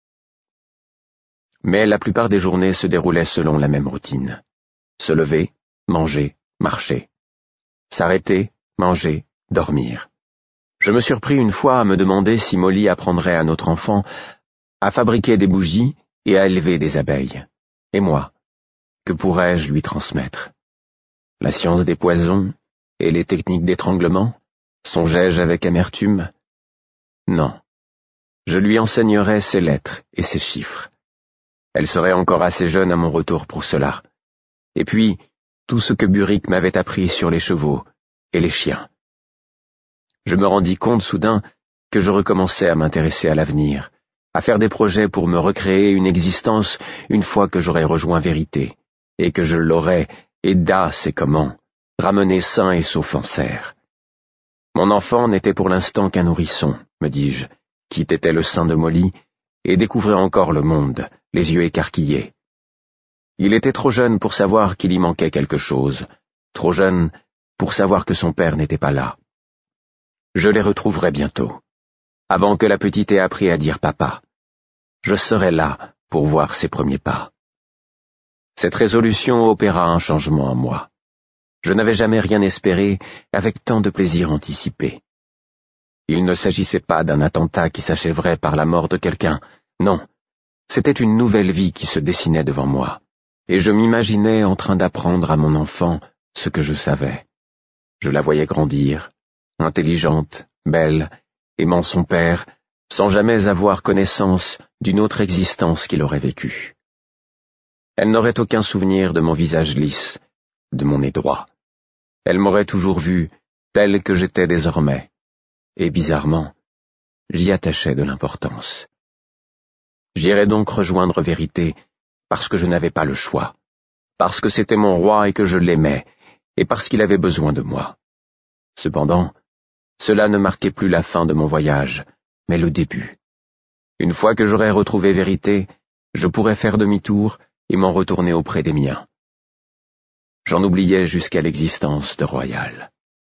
Mais la plupart des journées se déroulaient selon la même routine. Se lever, manger, marcher. S'arrêter, manger, dormir. Je me surpris une fois à me demander si Molly apprendrait à notre enfant à fabriquer des bougies et à élever des abeilles. Et moi, que pourrais-je lui transmettre? La science des poisons et les techniques d'étranglement? Songeais-je avec amertume? Non. Je lui enseignerais ses lettres et ses chiffres. Elle serait encore assez jeune à mon retour pour cela. Et puis, tout ce que Burick m'avait appris sur les chevaux et les chiens. Je me rendis compte soudain que je recommençais à m'intéresser à l'avenir, à faire des projets pour me recréer une existence une fois que j'aurais rejoint Vérité, et que je l'aurais, et da c'est comment, ramené sain et sauf en serre. Mon enfant n'était pour l'instant qu'un nourrisson, me dis-je, qui tétait le sein de Molly, et découvrait encore le monde, les yeux écarquillés. Il était trop jeune pour savoir qu'il y manquait quelque chose, trop jeune pour savoir que son père n'était pas là. Je les retrouverai bientôt, avant que la petite ait appris à dire papa. Je serai là pour voir ses premiers pas. Cette résolution opéra un changement en moi. Je n'avais jamais rien espéré avec tant de plaisir anticipé. Il ne s'agissait pas d'un attentat qui s'achèverait par la mort de quelqu'un, non, c'était une nouvelle vie qui se dessinait devant moi, et je m'imaginais en train d'apprendre à mon enfant ce que je savais. Je la voyais grandir, intelligente, belle, aimant son père, sans jamais avoir connaissance d'une autre existence qu'il aurait vécue. Elle n'aurait aucun souvenir de mon visage lisse, de mon nez droit. Elle m'aurait toujours vu tel que j'étais désormais, et bizarrement, j'y attachais de l'importance. J'irais donc rejoindre Vérité, parce que je n'avais pas le choix, parce que c'était mon roi et que je l'aimais, et parce qu'il avait besoin de moi. Cependant, cela ne marquait plus la fin de mon voyage, mais le début. Une fois que j'aurais retrouvé Vérité, je pourrais faire demi-tour et m'en retourner auprès des miens. J'en oubliais jusqu'à l'existence de Royal.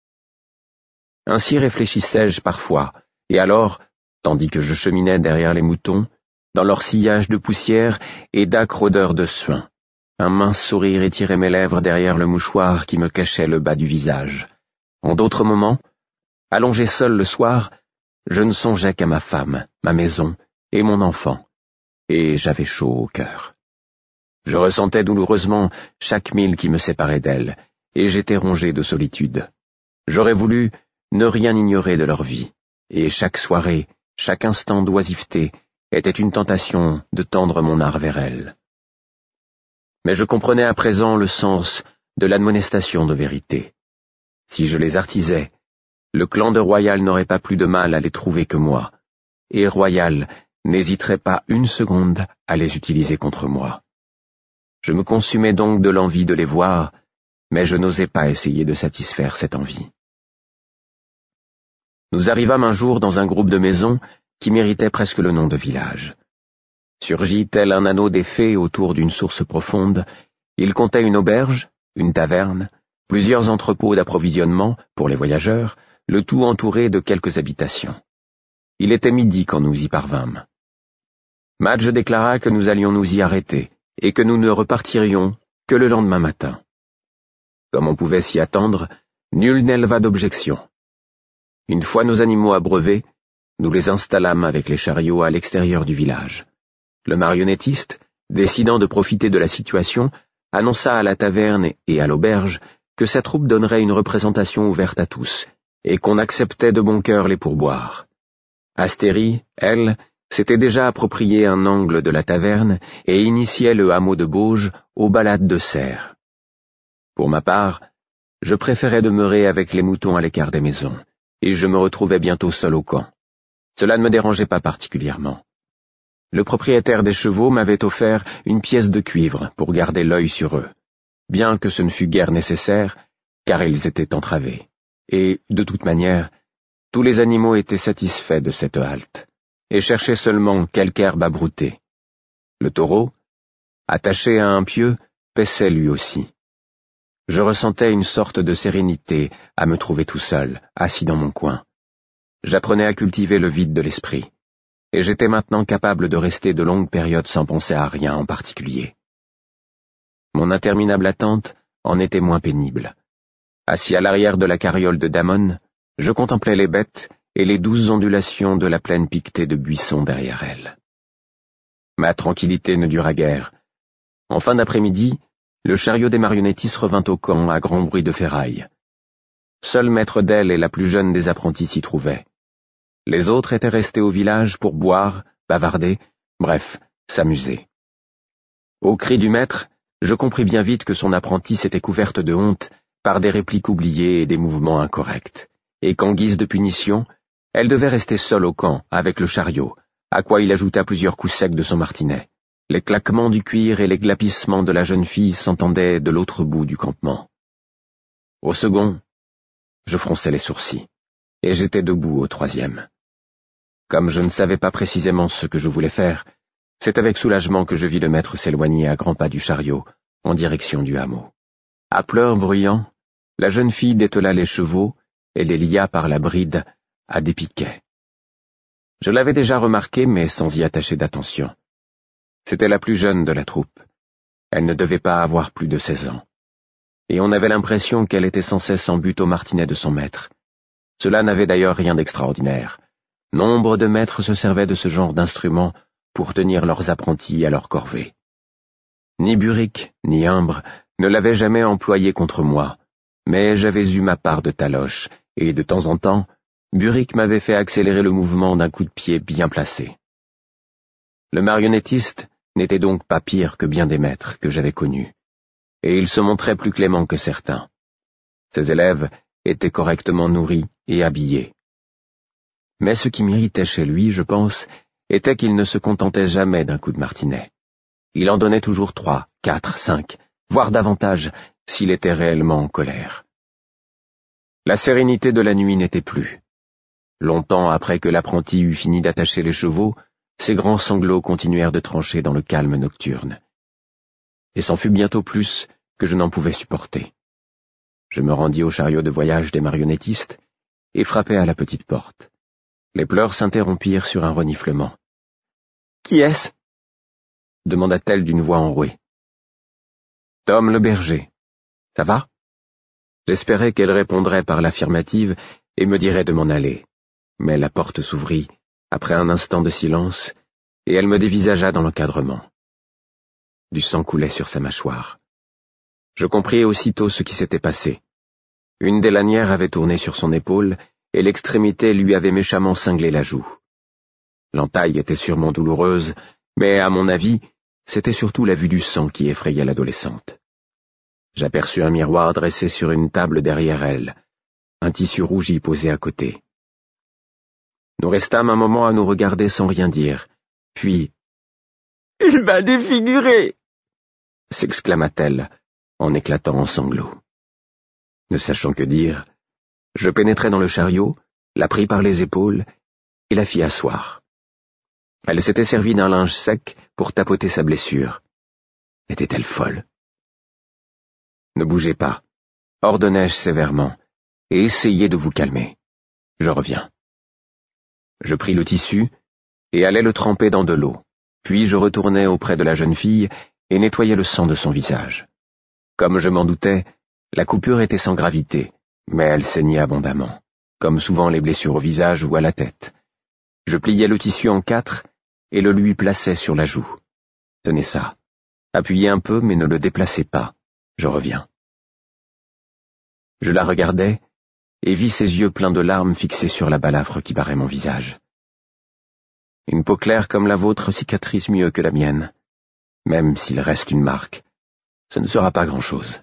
Ainsi réfléchissais-je parfois, et alors, tandis que je cheminais derrière les moutons, dans leur sillage de poussière et d'âcre odeur de suin, un mince sourire étirait mes lèvres derrière le mouchoir qui me cachait le bas du visage. En d'autres moments, allongé seul le soir, je ne songeais qu'à ma femme, ma maison et mon enfant, et j'avais chaud au cœur. Je ressentais douloureusement chaque mille qui me séparait d'elle, et j'étais rongé de solitude. J'aurais voulu ne rien ignorer de leur vie, et chaque soirée, chaque instant d'oisiveté était une tentation de tendre mon art vers elle. Mais je comprenais à présent le sens de l'admonestation de Vérité. Si je les artisais, le clan de Royal n'aurait pas plus de mal à les trouver que moi, et Royal n'hésiterait pas une seconde à les utiliser contre moi. Je me consumais donc de l'envie de les voir, mais je n'osais pas essayer de satisfaire cette envie. Nous arrivâmes un jour dans un groupe de maisons qui méritait presque le nom de village. Surgit tel un anneau des fées autour d'une source profonde, il comptait une auberge, une taverne, plusieurs entrepôts d'approvisionnement pour les voyageurs, le tout entouré de quelques habitations. Il était midi quand nous y parvînmes. Madge déclara que nous allions nous y arrêter et que nous ne repartirions que le lendemain matin. Comme on pouvait s'y attendre, nul n'éleva d'objection. Une fois nos animaux abreuvés, nous les installâmes avec les chariots à l'extérieur du village. Le marionnettiste, décidant de profiter de la situation, annonça à la taverne et à l'auberge que sa troupe donnerait une représentation ouverte à tous, et qu'on acceptait de bon cœur les pourboires. Astérie, elle, s'était déjà approprié un angle de la taverne et initiait le hameau de Bauge aux balades de cerfs. Pour ma part, je préférais demeurer avec les moutons à l'écart des maisons, et je me retrouvais bientôt seul au camp. Cela ne me dérangeait pas particulièrement. Le propriétaire des chevaux m'avait offert une pièce de cuivre pour garder l'œil sur eux, bien que ce ne fût guère nécessaire, car ils étaient entravés. Et, de toute manière, tous les animaux étaient satisfaits de cette halte, et cherchaient seulement quelque herbe à brouter. Le taureau, attaché à un pieu, paissait lui aussi. Je ressentais une sorte de sérénité à me trouver tout seul, assis dans mon coin. J'apprenais à cultiver le vide de l'esprit, et j'étais maintenant capable de rester de longues périodes sans penser à rien en particulier. Mon interminable attente en était moins pénible. Assis à l'arrière de la carriole de Damon, je contemplais les bêtes et les douces ondulations de la plaine piquetée de buissons derrière elles. Ma tranquillité ne dura guère. En fin d'après-midi, le chariot des marionnettistes revint au camp à grand bruit de ferraille. Seul maître d'elle et la plus jeune des apprentis s'y trouvaient. Les autres étaient restés au village pour boire, bavarder, bref, s'amuser. Au cri du maître, je compris bien vite que son apprentie s'était couverte de honte par des répliques oubliées et des mouvements incorrects, et qu'en guise de punition, elle devait rester seule au camp avec le chariot, à quoi il ajouta plusieurs coups secs de son martinet. Les claquements du cuir et les glapissements de la jeune fille s'entendaient de l'autre bout du campement. Au second, je fronçais les sourcils, et j'étais debout au troisième. Comme je ne savais pas précisément ce que je voulais faire, c'est avec soulagement que je vis le maître s'éloigner à grands pas du chariot, en direction du hameau. À pleurs bruyants, la jeune fille détela les chevaux et les lia par la bride à des piquets. Je l'avais déjà remarqué, mais sans y attacher d'attention. C'était la plus jeune de la troupe. Elle ne devait pas avoir plus de seize ans. Et on avait l'impression qu'elle était sans cesse en butte au martinet de son maître. Cela n'avait d'ailleurs rien d'extraordinaire. Nombre de maîtres se servaient de ce genre d'instrument pour tenir leurs apprentis à leur corvée. Ni Buric, ni Imbre ne l'avaient jamais employé contre moi, mais j'avais eu ma part de taloche, et de temps en temps, Buric m'avait fait accélérer le mouvement d'un coup de pied bien placé. Le marionnettiste n'était donc pas pire que bien des maîtres que j'avais connus, et il se montrait plus clément que certains. Ses élèves étaient correctement nourris et habillés. Mais ce qui m'irritait chez lui, je pense, était qu'il ne se contentait jamais d'un coup de martinet. Il en donnait toujours trois, quatre, cinq, voire davantage, s'il était réellement en colère. La sérénité de la nuit n'était plus. Longtemps après que l'apprenti eut fini d'attacher les chevaux, ses grands sanglots continuèrent de trancher dans le calme nocturne. Et c'en fut bientôt plus que je n'en pouvais supporter. Je me rendis au chariot de voyage des marionnettistes et frappai à la petite porte. Les pleurs s'interrompirent sur un reniflement. « Qui est-ce » demanda-t-elle d'une voix enrouée. « Tom le berger. Ça va ?» J'espérais qu'elle répondrait par l'affirmative et me dirait de m'en aller. Mais la porte s'ouvrit, après un instant de silence, et elle me dévisagea dans l'encadrement. Du sang coulait sur sa mâchoire. Je compris aussitôt ce qui s'était passé. Une des lanières avait tourné sur son épaule, et l'extrémité lui avait méchamment cinglé la joue. L'entaille était sûrement douloureuse, mais à mon avis, c'était surtout la vue du sang qui effrayait l'adolescente. J'aperçus un miroir dressé sur une table derrière elle, un tissu rougi posé à côté. Nous restâmes un moment à nous regarder sans rien dire, puis « Il m'a défiguré !» s'exclama-t-elle, en éclatant en sanglots. Ne sachant que dire, je pénétrai dans le chariot, la pris par les épaules et la fis asseoir. Elle s'était servie d'un linge sec pour tapoter sa blessure. Était-elle folle? Ne bougez pas, ordonnai-je sévèrement, et essayez de vous calmer. Je reviens. Je pris le tissu et allai le tremper dans de l'eau, puis je retournai auprès de la jeune fille et nettoyai le sang de son visage. Comme je m'en doutais, la coupure était sans gravité, mais elle saignait abondamment, comme souvent les blessures au visage ou à la tête. Je pliai le tissu en quatre et le lui plaçai sur la joue. Tenez ça. Appuyez un peu, mais ne le déplacez pas. Je reviens. Je la regardai et vis ses yeux pleins de larmes fixés sur la balafre qui barrait mon visage. Une peau claire comme la vôtre cicatrise mieux que la mienne. Même s'il reste une marque, ce ne sera pas grand-chose.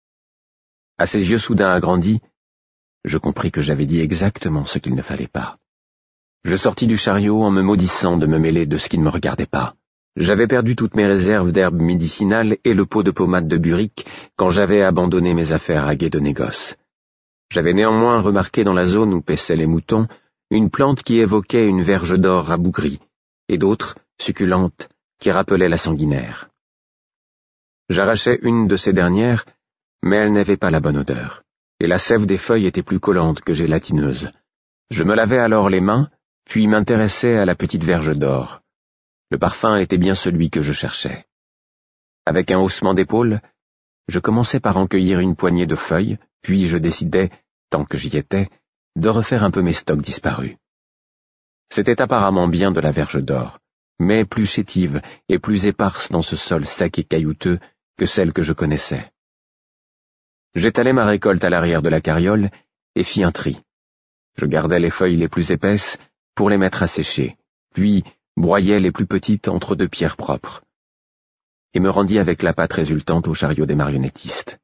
À ses yeux soudain agrandis, je compris que j'avais dit exactement ce qu'il ne fallait pas. Je sortis du chariot en me maudissant de me mêler de ce qui ne me regardait pas. J'avais perdu toutes mes réserves d'herbes médicinales et le pot de pommade de Buric quand j'avais abandonné mes affaires à guet de négoce. J'avais néanmoins remarqué dans la zone où paissaient les moutons une plante qui évoquait une verge d'or rabougrie, et d'autres, succulentes, qui rappelaient la sanguinaire. J'arrachai une de ces dernières, mais elle n'avait pas la bonne odeur, et la sève des feuilles était plus collante que gélatineuse. Je me lavai alors les mains, puis m'intéressai à la petite verge d'or. Le parfum était bien celui que je cherchais. Avec un haussement d'épaule, je commençai par en cueillir une poignée de feuilles, puis je décidai, tant que j'y étais, de refaire un peu mes stocks disparus. C'était apparemment bien de la verge d'or, mais plus chétive et plus éparse dans ce sol sec et caillouteux que celle que je connaissais. J'étalai ma récolte à l'arrière de la carriole et fis un tri. Je gardai les feuilles les plus épaisses pour les mettre à sécher, puis broyai les plus petites entre deux pierres propres, et me rendis avec la pâte résultante au chariot des marionnettistes.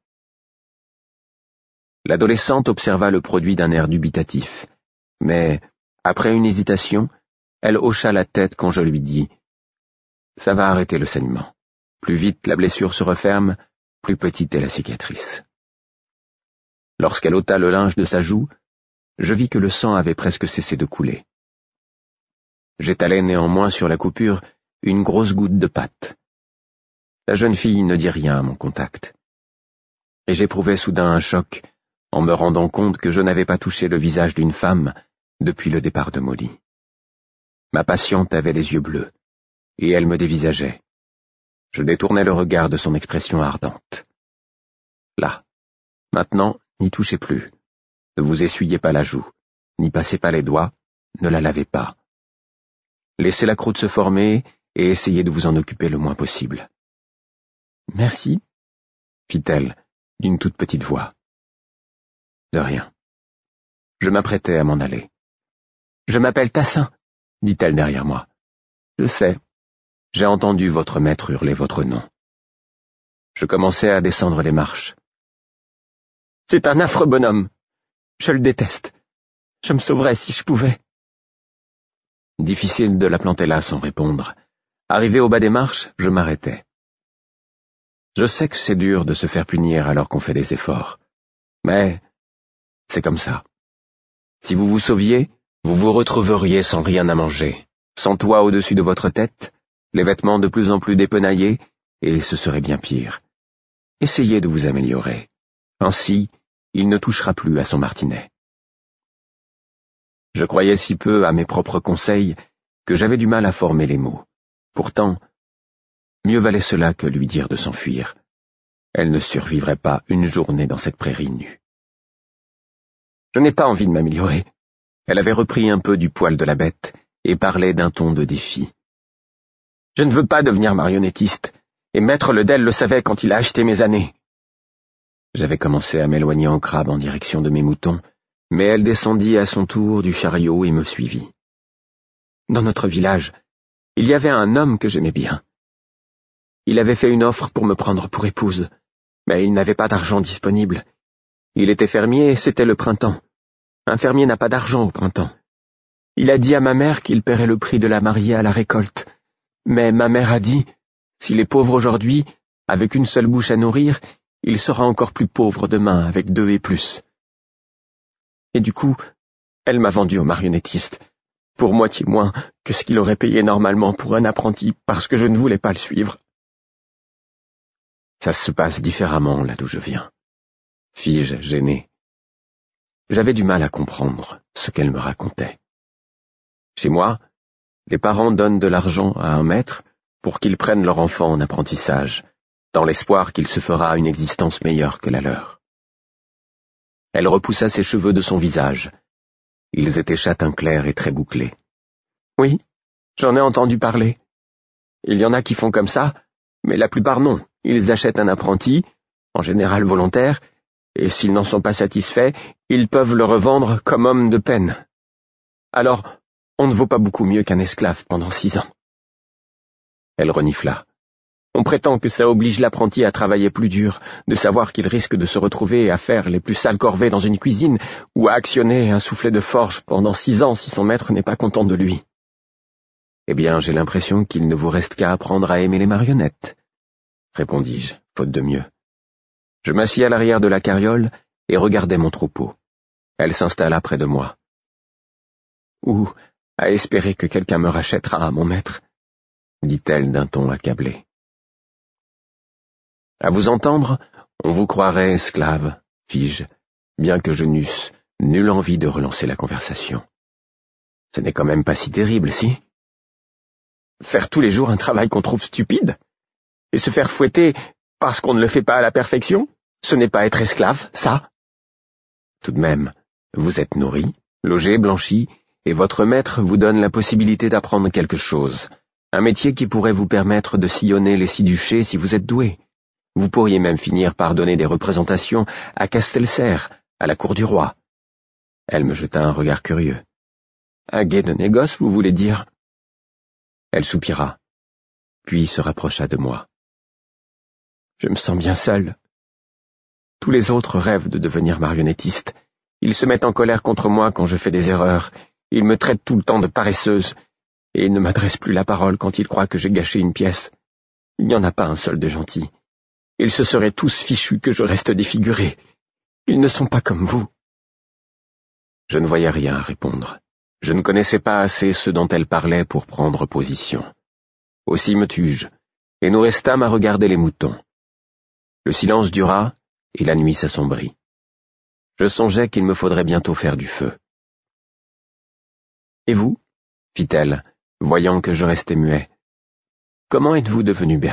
L'adolescente observa le produit d'un air dubitatif, mais, après une hésitation, elle hocha la tête quand je lui dis « Ça va arrêter le saignement. Plus vite la blessure se referme, plus petite est la cicatrice. » Lorsqu'elle ôta le linge de sa joue, je vis que le sang avait presque cessé de couler. J'étalai néanmoins sur la coupure une grosse goutte de pâte. La jeune fille ne dit rien à mon contact, et j'éprouvai soudain un choc en me rendant compte que je n'avais pas touché le visage d'une femme depuis le départ de Molly. Ma patiente avait les yeux bleus, et elle me dévisageait. Je détournai le regard de son expression ardente. Là, maintenant, n'y touchez plus. Ne vous essuyez pas la joue, n'y passez pas les doigts, ne la lavez pas. Laissez la croûte se former et essayez de vous en occuper le moins possible. « Merci, » fit-elle, d'une toute petite voix. De rien. Je m'apprêtais à m'en aller. « Je m'appelle Tassin, » dit-elle derrière moi. « Je sais. J'ai entendu votre maître hurler votre nom. » Je commençai à descendre les marches. « C'est un affreux bonhomme. Je le déteste. Je me sauverais si je pouvais. » Difficile de la planter là sans répondre. Arrivé au bas des marches, je m'arrêtai. Je sais que c'est dur de se faire punir alors qu'on fait des efforts. Mais c'est comme ça. Si vous vous sauviez, vous vous retrouveriez sans rien à manger, sans toit au-dessus de votre tête, les vêtements de plus en plus dépenaillés, et ce serait bien pire. Essayez de vous améliorer. Ainsi, il ne touchera plus à son martinet. Je croyais si peu à mes propres conseils que j'avais du mal à former les mots. Pourtant, mieux valait cela que lui dire de s'enfuir. Elle ne survivrait pas une journée dans cette prairie nue. Je n'ai pas envie de m'améliorer. Elle avait repris un peu du poil de la bête et parlait d'un ton de défi. Je ne veux pas devenir marionnettiste, et Maître Ledel le savait quand il a acheté mes années. J'avais commencé à m'éloigner en crabe en direction de mes moutons, mais elle descendit à son tour du chariot et me suivit. Dans notre village, il y avait un homme que j'aimais bien. Il avait fait une offre pour me prendre pour épouse, mais il n'avait pas d'argent disponible. Il était fermier et c'était le printemps. Un fermier n'a pas d'argent au printemps. Il a dit à ma mère qu'il paierait le prix de la mariée à la récolte, mais ma mère a dit, s'il est pauvre aujourd'hui, avec une seule bouche à nourrir, il sera encore plus pauvre demain avec deux et plus. Et du coup, elle m'a vendu au marionnettiste, pour moitié moins que ce qu'il aurait payé normalement pour un apprenti parce que je ne voulais pas le suivre. Ça se passe différemment là d'où je viens, fis-je gêné. J'avais du mal à comprendre ce qu'elle me racontait. Chez moi, les parents donnent de l'argent à un maître pour qu'il prenne leur enfant en apprentissage, dans l'espoir qu'il se fera une existence meilleure que la leur. Elle repoussa ses cheveux de son visage. Ils étaient châtain clair et très bouclés. Oui, j'en ai entendu parler. Il y en a qui font comme ça, mais la plupart non. Ils achètent un apprenti, en général volontaire, et s'ils n'en sont pas satisfaits, ils peuvent le revendre comme homme de peine. Alors, on ne vaut pas beaucoup mieux qu'un esclave pendant six ans. Elle renifla. On prétend que ça oblige l'apprenti à travailler plus dur, de savoir qu'il risque de se retrouver à faire les plus sales corvées dans une cuisine ou à actionner un soufflet de forge pendant six ans si son maître n'est pas content de lui. Eh bien, j'ai l'impression qu'il ne vous reste qu'à apprendre à aimer les marionnettes, répondis-je, faute de mieux. Je m'assis à l'arrière de la carriole et regardai mon troupeau. Elle s'installa près de moi. Ou à espérer que quelqu'un me rachètera à mon maître, dit-elle d'un ton accablé. À vous entendre, on vous croirait esclave, fis-je, bien que je n'eusse nulle envie de relancer la conversation. Ce n'est quand même pas si terrible, si? Faire tous les jours un travail qu'on trouve stupide? Et se faire fouetter parce qu'on ne le fait pas à la perfection? Ce n'est pas être esclave, ça? Tout de même, vous êtes nourri, logé, blanchi, et votre maître vous donne la possibilité d'apprendre quelque chose, un métier qui pourrait vous permettre de sillonner les six duchés si vous êtes doué. Vous pourriez même finir par donner des représentations à Castelserre, à la cour du roi. Elle me jeta un regard curieux. Un guet de négoce, vous voulez dire? Elle soupira, puis se rapprocha de moi. Je me sens bien seul. Tous les autres rêvent de devenir marionnettistes. Ils se mettent en colère contre moi quand je fais des erreurs. Ils me traitent tout le temps de paresseuse, et ils ne m'adressent plus la parole quand ils croient que j'ai gâché une pièce. Il n'y en a pas un seul de gentil. Ils se seraient tous fichus que je reste défiguré. Ils ne sont pas comme vous. Je ne voyais rien à répondre. Je ne connaissais pas assez ce dont elle parlait pour prendre position. Aussi me tus-je, et nous restâmes à regarder les moutons. Le silence dura, et la nuit s'assombrit. Je songeais qu'il me faudrait bientôt faire du feu. « Et vous ?» fit-elle, voyant que je restais muet. « Comment êtes-vous devenu berger ?» ?»«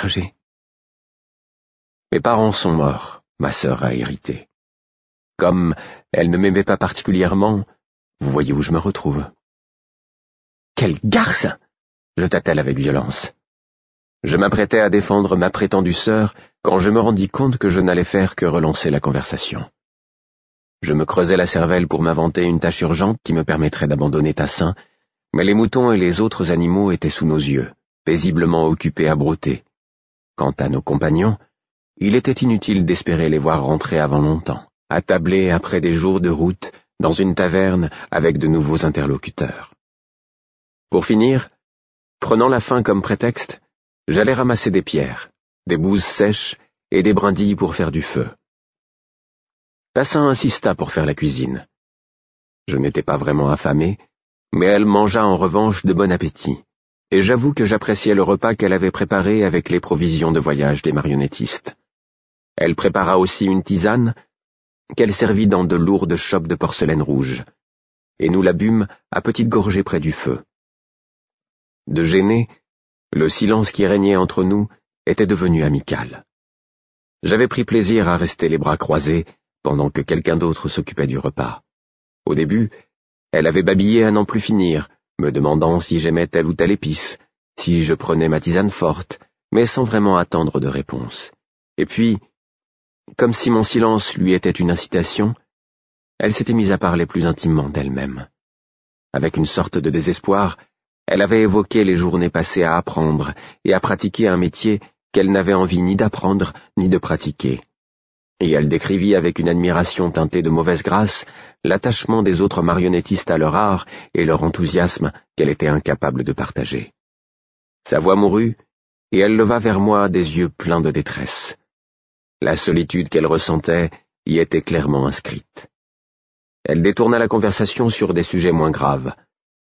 Mes parents sont morts, ma sœur a hérité. Comme elle ne m'aimait pas particulièrement, vous voyez où je me retrouve. » »« Quelle garce !» jeta-t-elle avec violence. Je m'apprêtais à défendre ma prétendue sœur quand je me rendis compte que je n'allais faire que relancer la conversation. Je me creusais la cervelle pour m'inventer une tâche urgente qui me permettrait d'abandonner Tassin, mais les moutons et les autres animaux étaient sous nos yeux, paisiblement occupés à brouter. Quant à nos compagnons, il était inutile d'espérer les voir rentrer avant longtemps, attablés après des jours de route dans une taverne avec de nouveaux interlocuteurs. Pour finir, prenant la faim comme prétexte, j'allais ramasser des pierres, des bouses sèches et des brindilles pour faire du feu. Tassin insista pour faire la cuisine. Je n'étais pas vraiment affamé, mais elle mangea en revanche de bon appétit, et j'avoue que j'appréciais le repas qu'elle avait préparé avec les provisions de voyage des marionnettistes. Elle prépara aussi une tisane qu'elle servit dans de lourdes chopes de porcelaine rouge, et nous la bûmes à petites gorgées près du feu. De gêné, le silence qui régnait entre nous était devenu amical. J'avais pris plaisir à rester les bras croisés pendant que quelqu'un d'autre s'occupait du repas. Au début, elle avait babillé à n'en plus finir, me demandant si j'aimais telle ou telle épice, si je prenais ma tisane forte, mais sans vraiment attendre de réponse. Et puis, comme si mon silence lui était une incitation, elle s'était mise à parler plus intimement d'elle-même. Avec une sorte de désespoir, elle avait évoqué les journées passées à apprendre et à pratiquer un métier qu'elle n'avait envie ni d'apprendre ni de pratiquer. Et elle décrivit avec une admiration teintée de mauvaise grâce l'attachement des autres marionnettistes à leur art et leur enthousiasme qu'elle était incapable de partager. Sa voix mourut, et elle leva vers moi des yeux pleins de détresse. La solitude qu'elle ressentait y était clairement inscrite. Elle détourna la conversation sur des sujets moins graves,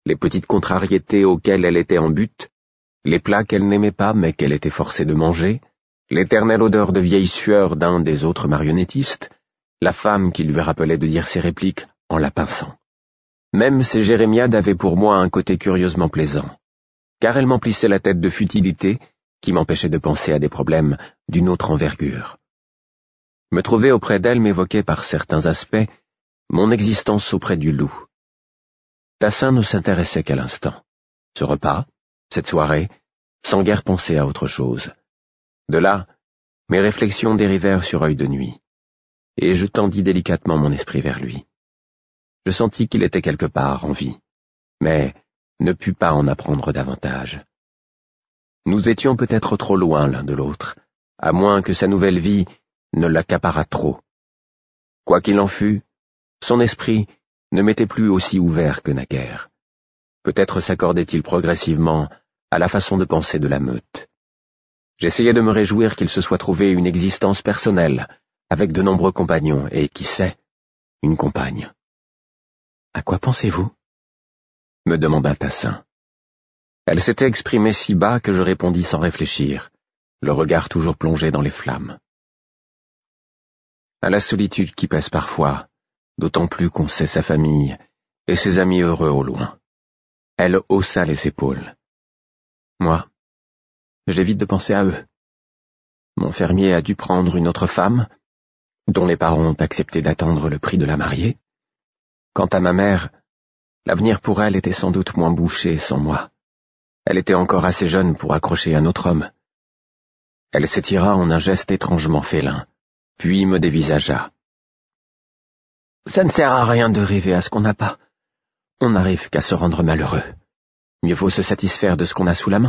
les petites contrariétés auxquelles elle était en butte, les plats qu'elle n'aimait pas mais qu'elle était forcée de manger, l'éternelle odeur de vieille sueur d'un des autres marionnettistes, la femme qui lui rappelait de dire ses répliques en la pinçant. Même ces jérémiades avaient pour moi un côté curieusement plaisant, car elles m'emplissaient la tête de futilité qui m'empêchait de penser à des problèmes d'une autre envergure. Me trouver auprès d'elle m'évoquait par certains aspects mon existence auprès du loup. Tassin ne s'intéressait qu'à l'instant. Ce repas, cette soirée, sans guère penser à autre chose. De là, mes réflexions dérivèrent sur Œil de Nuit, et je tendis délicatement mon esprit vers lui. Je sentis qu'il était quelque part en vie, mais ne pus pas en apprendre davantage. Nous étions peut-être trop loin l'un de l'autre, à moins que sa nouvelle vie ne l'accaparât trop. Quoi qu'il en fût, son esprit ne m'était plus aussi ouvert que naguère. Peut-être s'accordait-il progressivement à la façon de penser de la meute. J'essayais de me réjouir qu'il se soit trouvé une existence personnelle, avec de nombreux compagnons, et, qui sait, une compagne. « À quoi pensez-vous » me demanda Tassin. Elle s'était exprimée si bas que je répondis sans réfléchir, le regard toujours plongé dans les flammes. À la solitude qui pèse parfois, d'autant plus qu'on sait sa famille et ses amis heureux au loin. Elle haussa les épaules. Moi, j'évite de penser à eux. Mon fermier a dû prendre une autre femme, dont les parents ont accepté d'attendre le prix de la marier. Quant à ma mère, l'avenir pour elle était sans doute moins bouché sans moi. Elle était encore assez jeune pour accrocher un autre homme. Elle s'étira en un geste étrangement félin, puis me dévisagea. « Ça ne sert à rien de rêver à ce qu'on n'a pas. On n'arrive qu'à se rendre malheureux. Mieux vaut se satisfaire de ce qu'on a sous la main. »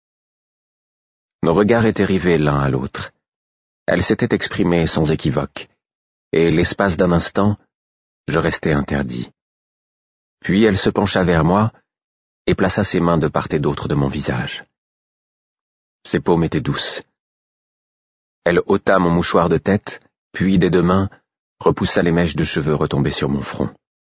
Nos regards étaient rivés l'un à l'autre. Elle s'était exprimée sans équivoque, et l'espace d'un instant, je restais interdit. Puis elle se pencha vers moi et plaça ses mains de part et d'autre de mon visage. Ses paumes étaient douces. Elle ôta mon mouchoir de tête, puis des deux mains, repoussa les mèches de cheveux retombées sur mon front.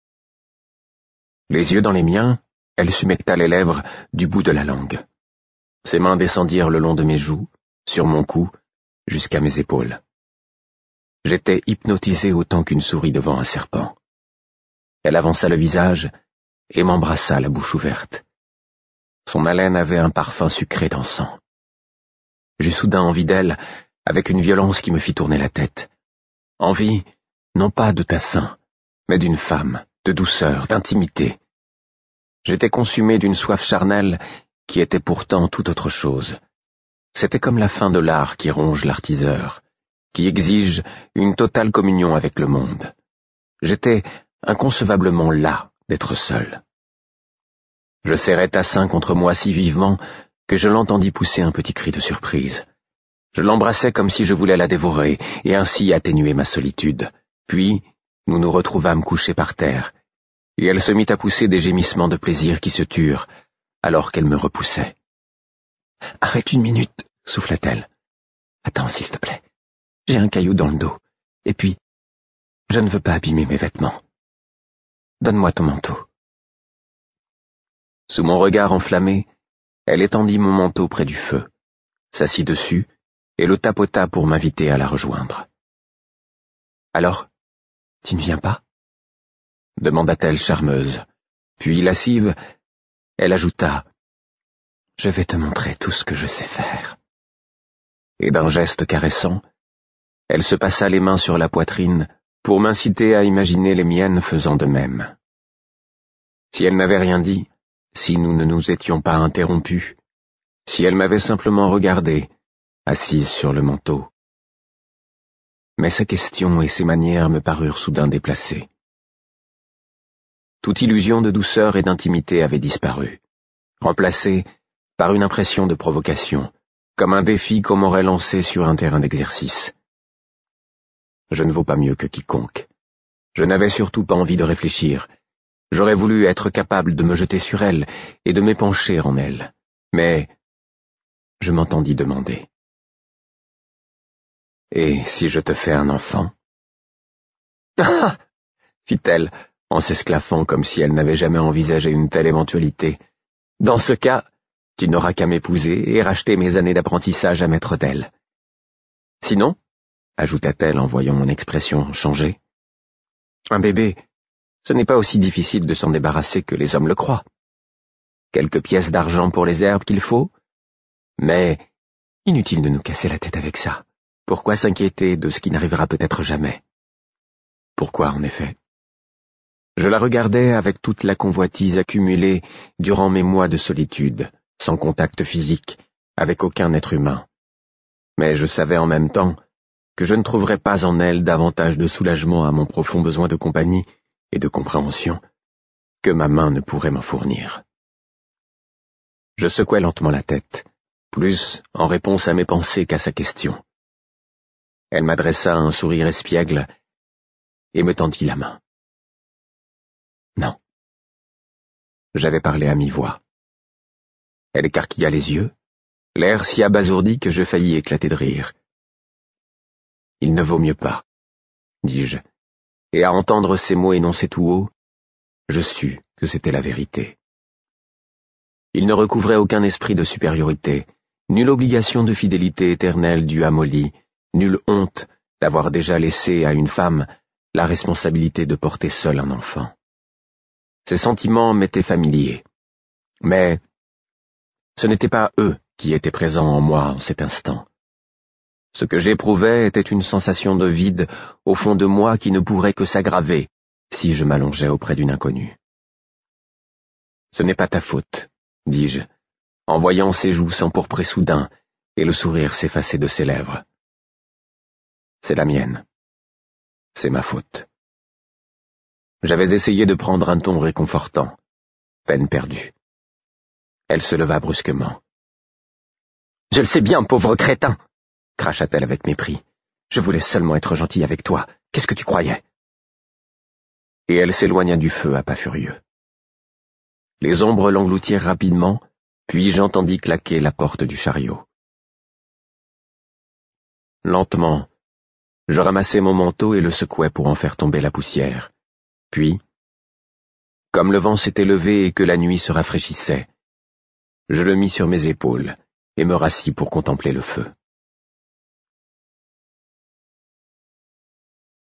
Les yeux dans les miens, elle s'humecta les lèvres du bout de la langue. Ses mains descendirent le long de mes joues, sur mon cou, jusqu'à mes épaules. J'étais hypnotisé autant qu'une souris devant un serpent. Elle avança le visage et m'embrassa la bouche ouverte. Son haleine avait un parfum sucré d'encens. J'eus soudain envie d'elle, avec une violence qui me fit tourner la tête. Envie, non pas de Tassin, mais d'une femme, de douceur, d'intimité. J'étais consumé d'une soif charnelle qui était pourtant tout autre chose. C'était comme la faim de l'art qui ronge l'artiseur, qui exige une totale communion avec le monde. J'étais inconcevablement las d'être seul. Je serrai Tassin contre moi si vivement que je l'entendis pousser un petit cri de surprise. Je l'embrassai comme si je voulais la dévorer et ainsi atténuer ma solitude. Puis, nous nous retrouvâmes couchés par terre, et elle se mit à pousser des gémissements de plaisir qui se turent, alors qu'elle me repoussait. « Arrête une minute, » souffla-t-elle. « Attends, s'il te plaît. J'ai un caillou dans le dos. Et puis, je ne veux pas abîmer mes vêtements. Donne-moi ton manteau. » Sous mon regard enflammé, elle étendit mon manteau près du feu, s'assit dessus et le tapota pour m'inviter à la rejoindre. « Alors, tu ne viens pas ?» demanda-t-elle charmeuse. Puis, lascive, elle ajouta « Je vais te montrer tout ce que je sais faire. » Et d'un geste caressant, elle se passa les mains sur la poitrine pour m'inciter à imaginer les miennes faisant de même. Si elle n'avait rien dit, si nous ne nous étions pas interrompus, si elle m'avait simplement regardé, assise sur le manteau. Mais sa question et ses manières me parurent soudain déplacées. Toute illusion de douceur et d'intimité avait disparu, remplacée par une impression de provocation, comme un défi qu'on m'aurait lancé sur un terrain d'exercice. Je ne vaux pas mieux que quiconque. Je n'avais surtout pas envie de réfléchir. J'aurais voulu être capable de me jeter sur elle et de m'épancher en elle. Mais je m'entendis demander. « Et si je te fais un enfant ?» « Ah !» fit-elle, en s'esclaffant comme si elle n'avait jamais envisagé une telle éventualité. « Dans ce cas, tu n'auras qu'à m'épouser et racheter mes années d'apprentissage à maître d'elle. Sinon, ajouta-t-elle en voyant mon expression changer, un bébé, ce n'est pas aussi difficile de s'en débarrasser que les hommes le croient. Quelques pièces d'argent pour les herbes qu'il faut, mais inutile de nous casser la tête avec ça. Pourquoi s'inquiéter de ce qui n'arrivera peut-être jamais? Pourquoi, en effet? Je la regardais avec toute la convoitise accumulée durant mes mois de solitude, sans contact physique, avec aucun être humain. Mais je savais en même temps que je ne trouverais pas en elle davantage de soulagement à mon profond besoin de compagnie et de compréhension que ma main ne pourrait m'en fournir. Je secouai lentement la tête, plus en réponse à mes pensées qu'à sa question. Elle m'adressa un sourire espiègle et me tendit la main. Non. J'avais parlé à mi-voix. Elle écarquilla les yeux, l'air si abasourdi que je faillis éclater de rire. « Il ne vaut mieux pas, » dis-je, et à entendre ces mots énoncés tout haut, je sus que c'était la vérité. Il ne recouvrait aucun esprit de supériorité, nulle obligation de fidélité éternelle due à Molly, nulle honte d'avoir déjà laissé à une femme la responsabilité de porter seule un enfant. Ces sentiments m'étaient familiers, mais ce n'étaient pas eux qui étaient présents en moi en cet instant. Ce que j'éprouvais était une sensation de vide au fond de moi qui ne pourrait que s'aggraver si je m'allongeais auprès d'une inconnue. « Ce n'est pas ta faute, » dis-je, en voyant ses joues s'empourprer soudain et le sourire s'effacer de ses lèvres. « C'est la mienne. C'est ma faute. » J'avais essayé de prendre un ton réconfortant. Peine perdue. Elle se leva brusquement. « Je le sais bien, pauvre crétin !» cracha-t-elle avec mépris. « Je voulais seulement être gentille avec toi. Qu'est-ce que tu croyais ?» Et elle s'éloigna du feu à pas furieux. Les ombres l'engloutirent rapidement, puis j'entendis claquer la porte du chariot. Lentement, je ramassai mon manteau et le secouai pour en faire tomber la poussière. Puis, comme le vent s'était levé et que la nuit se rafraîchissait, je le mis sur mes épaules et me rassis pour contempler le feu.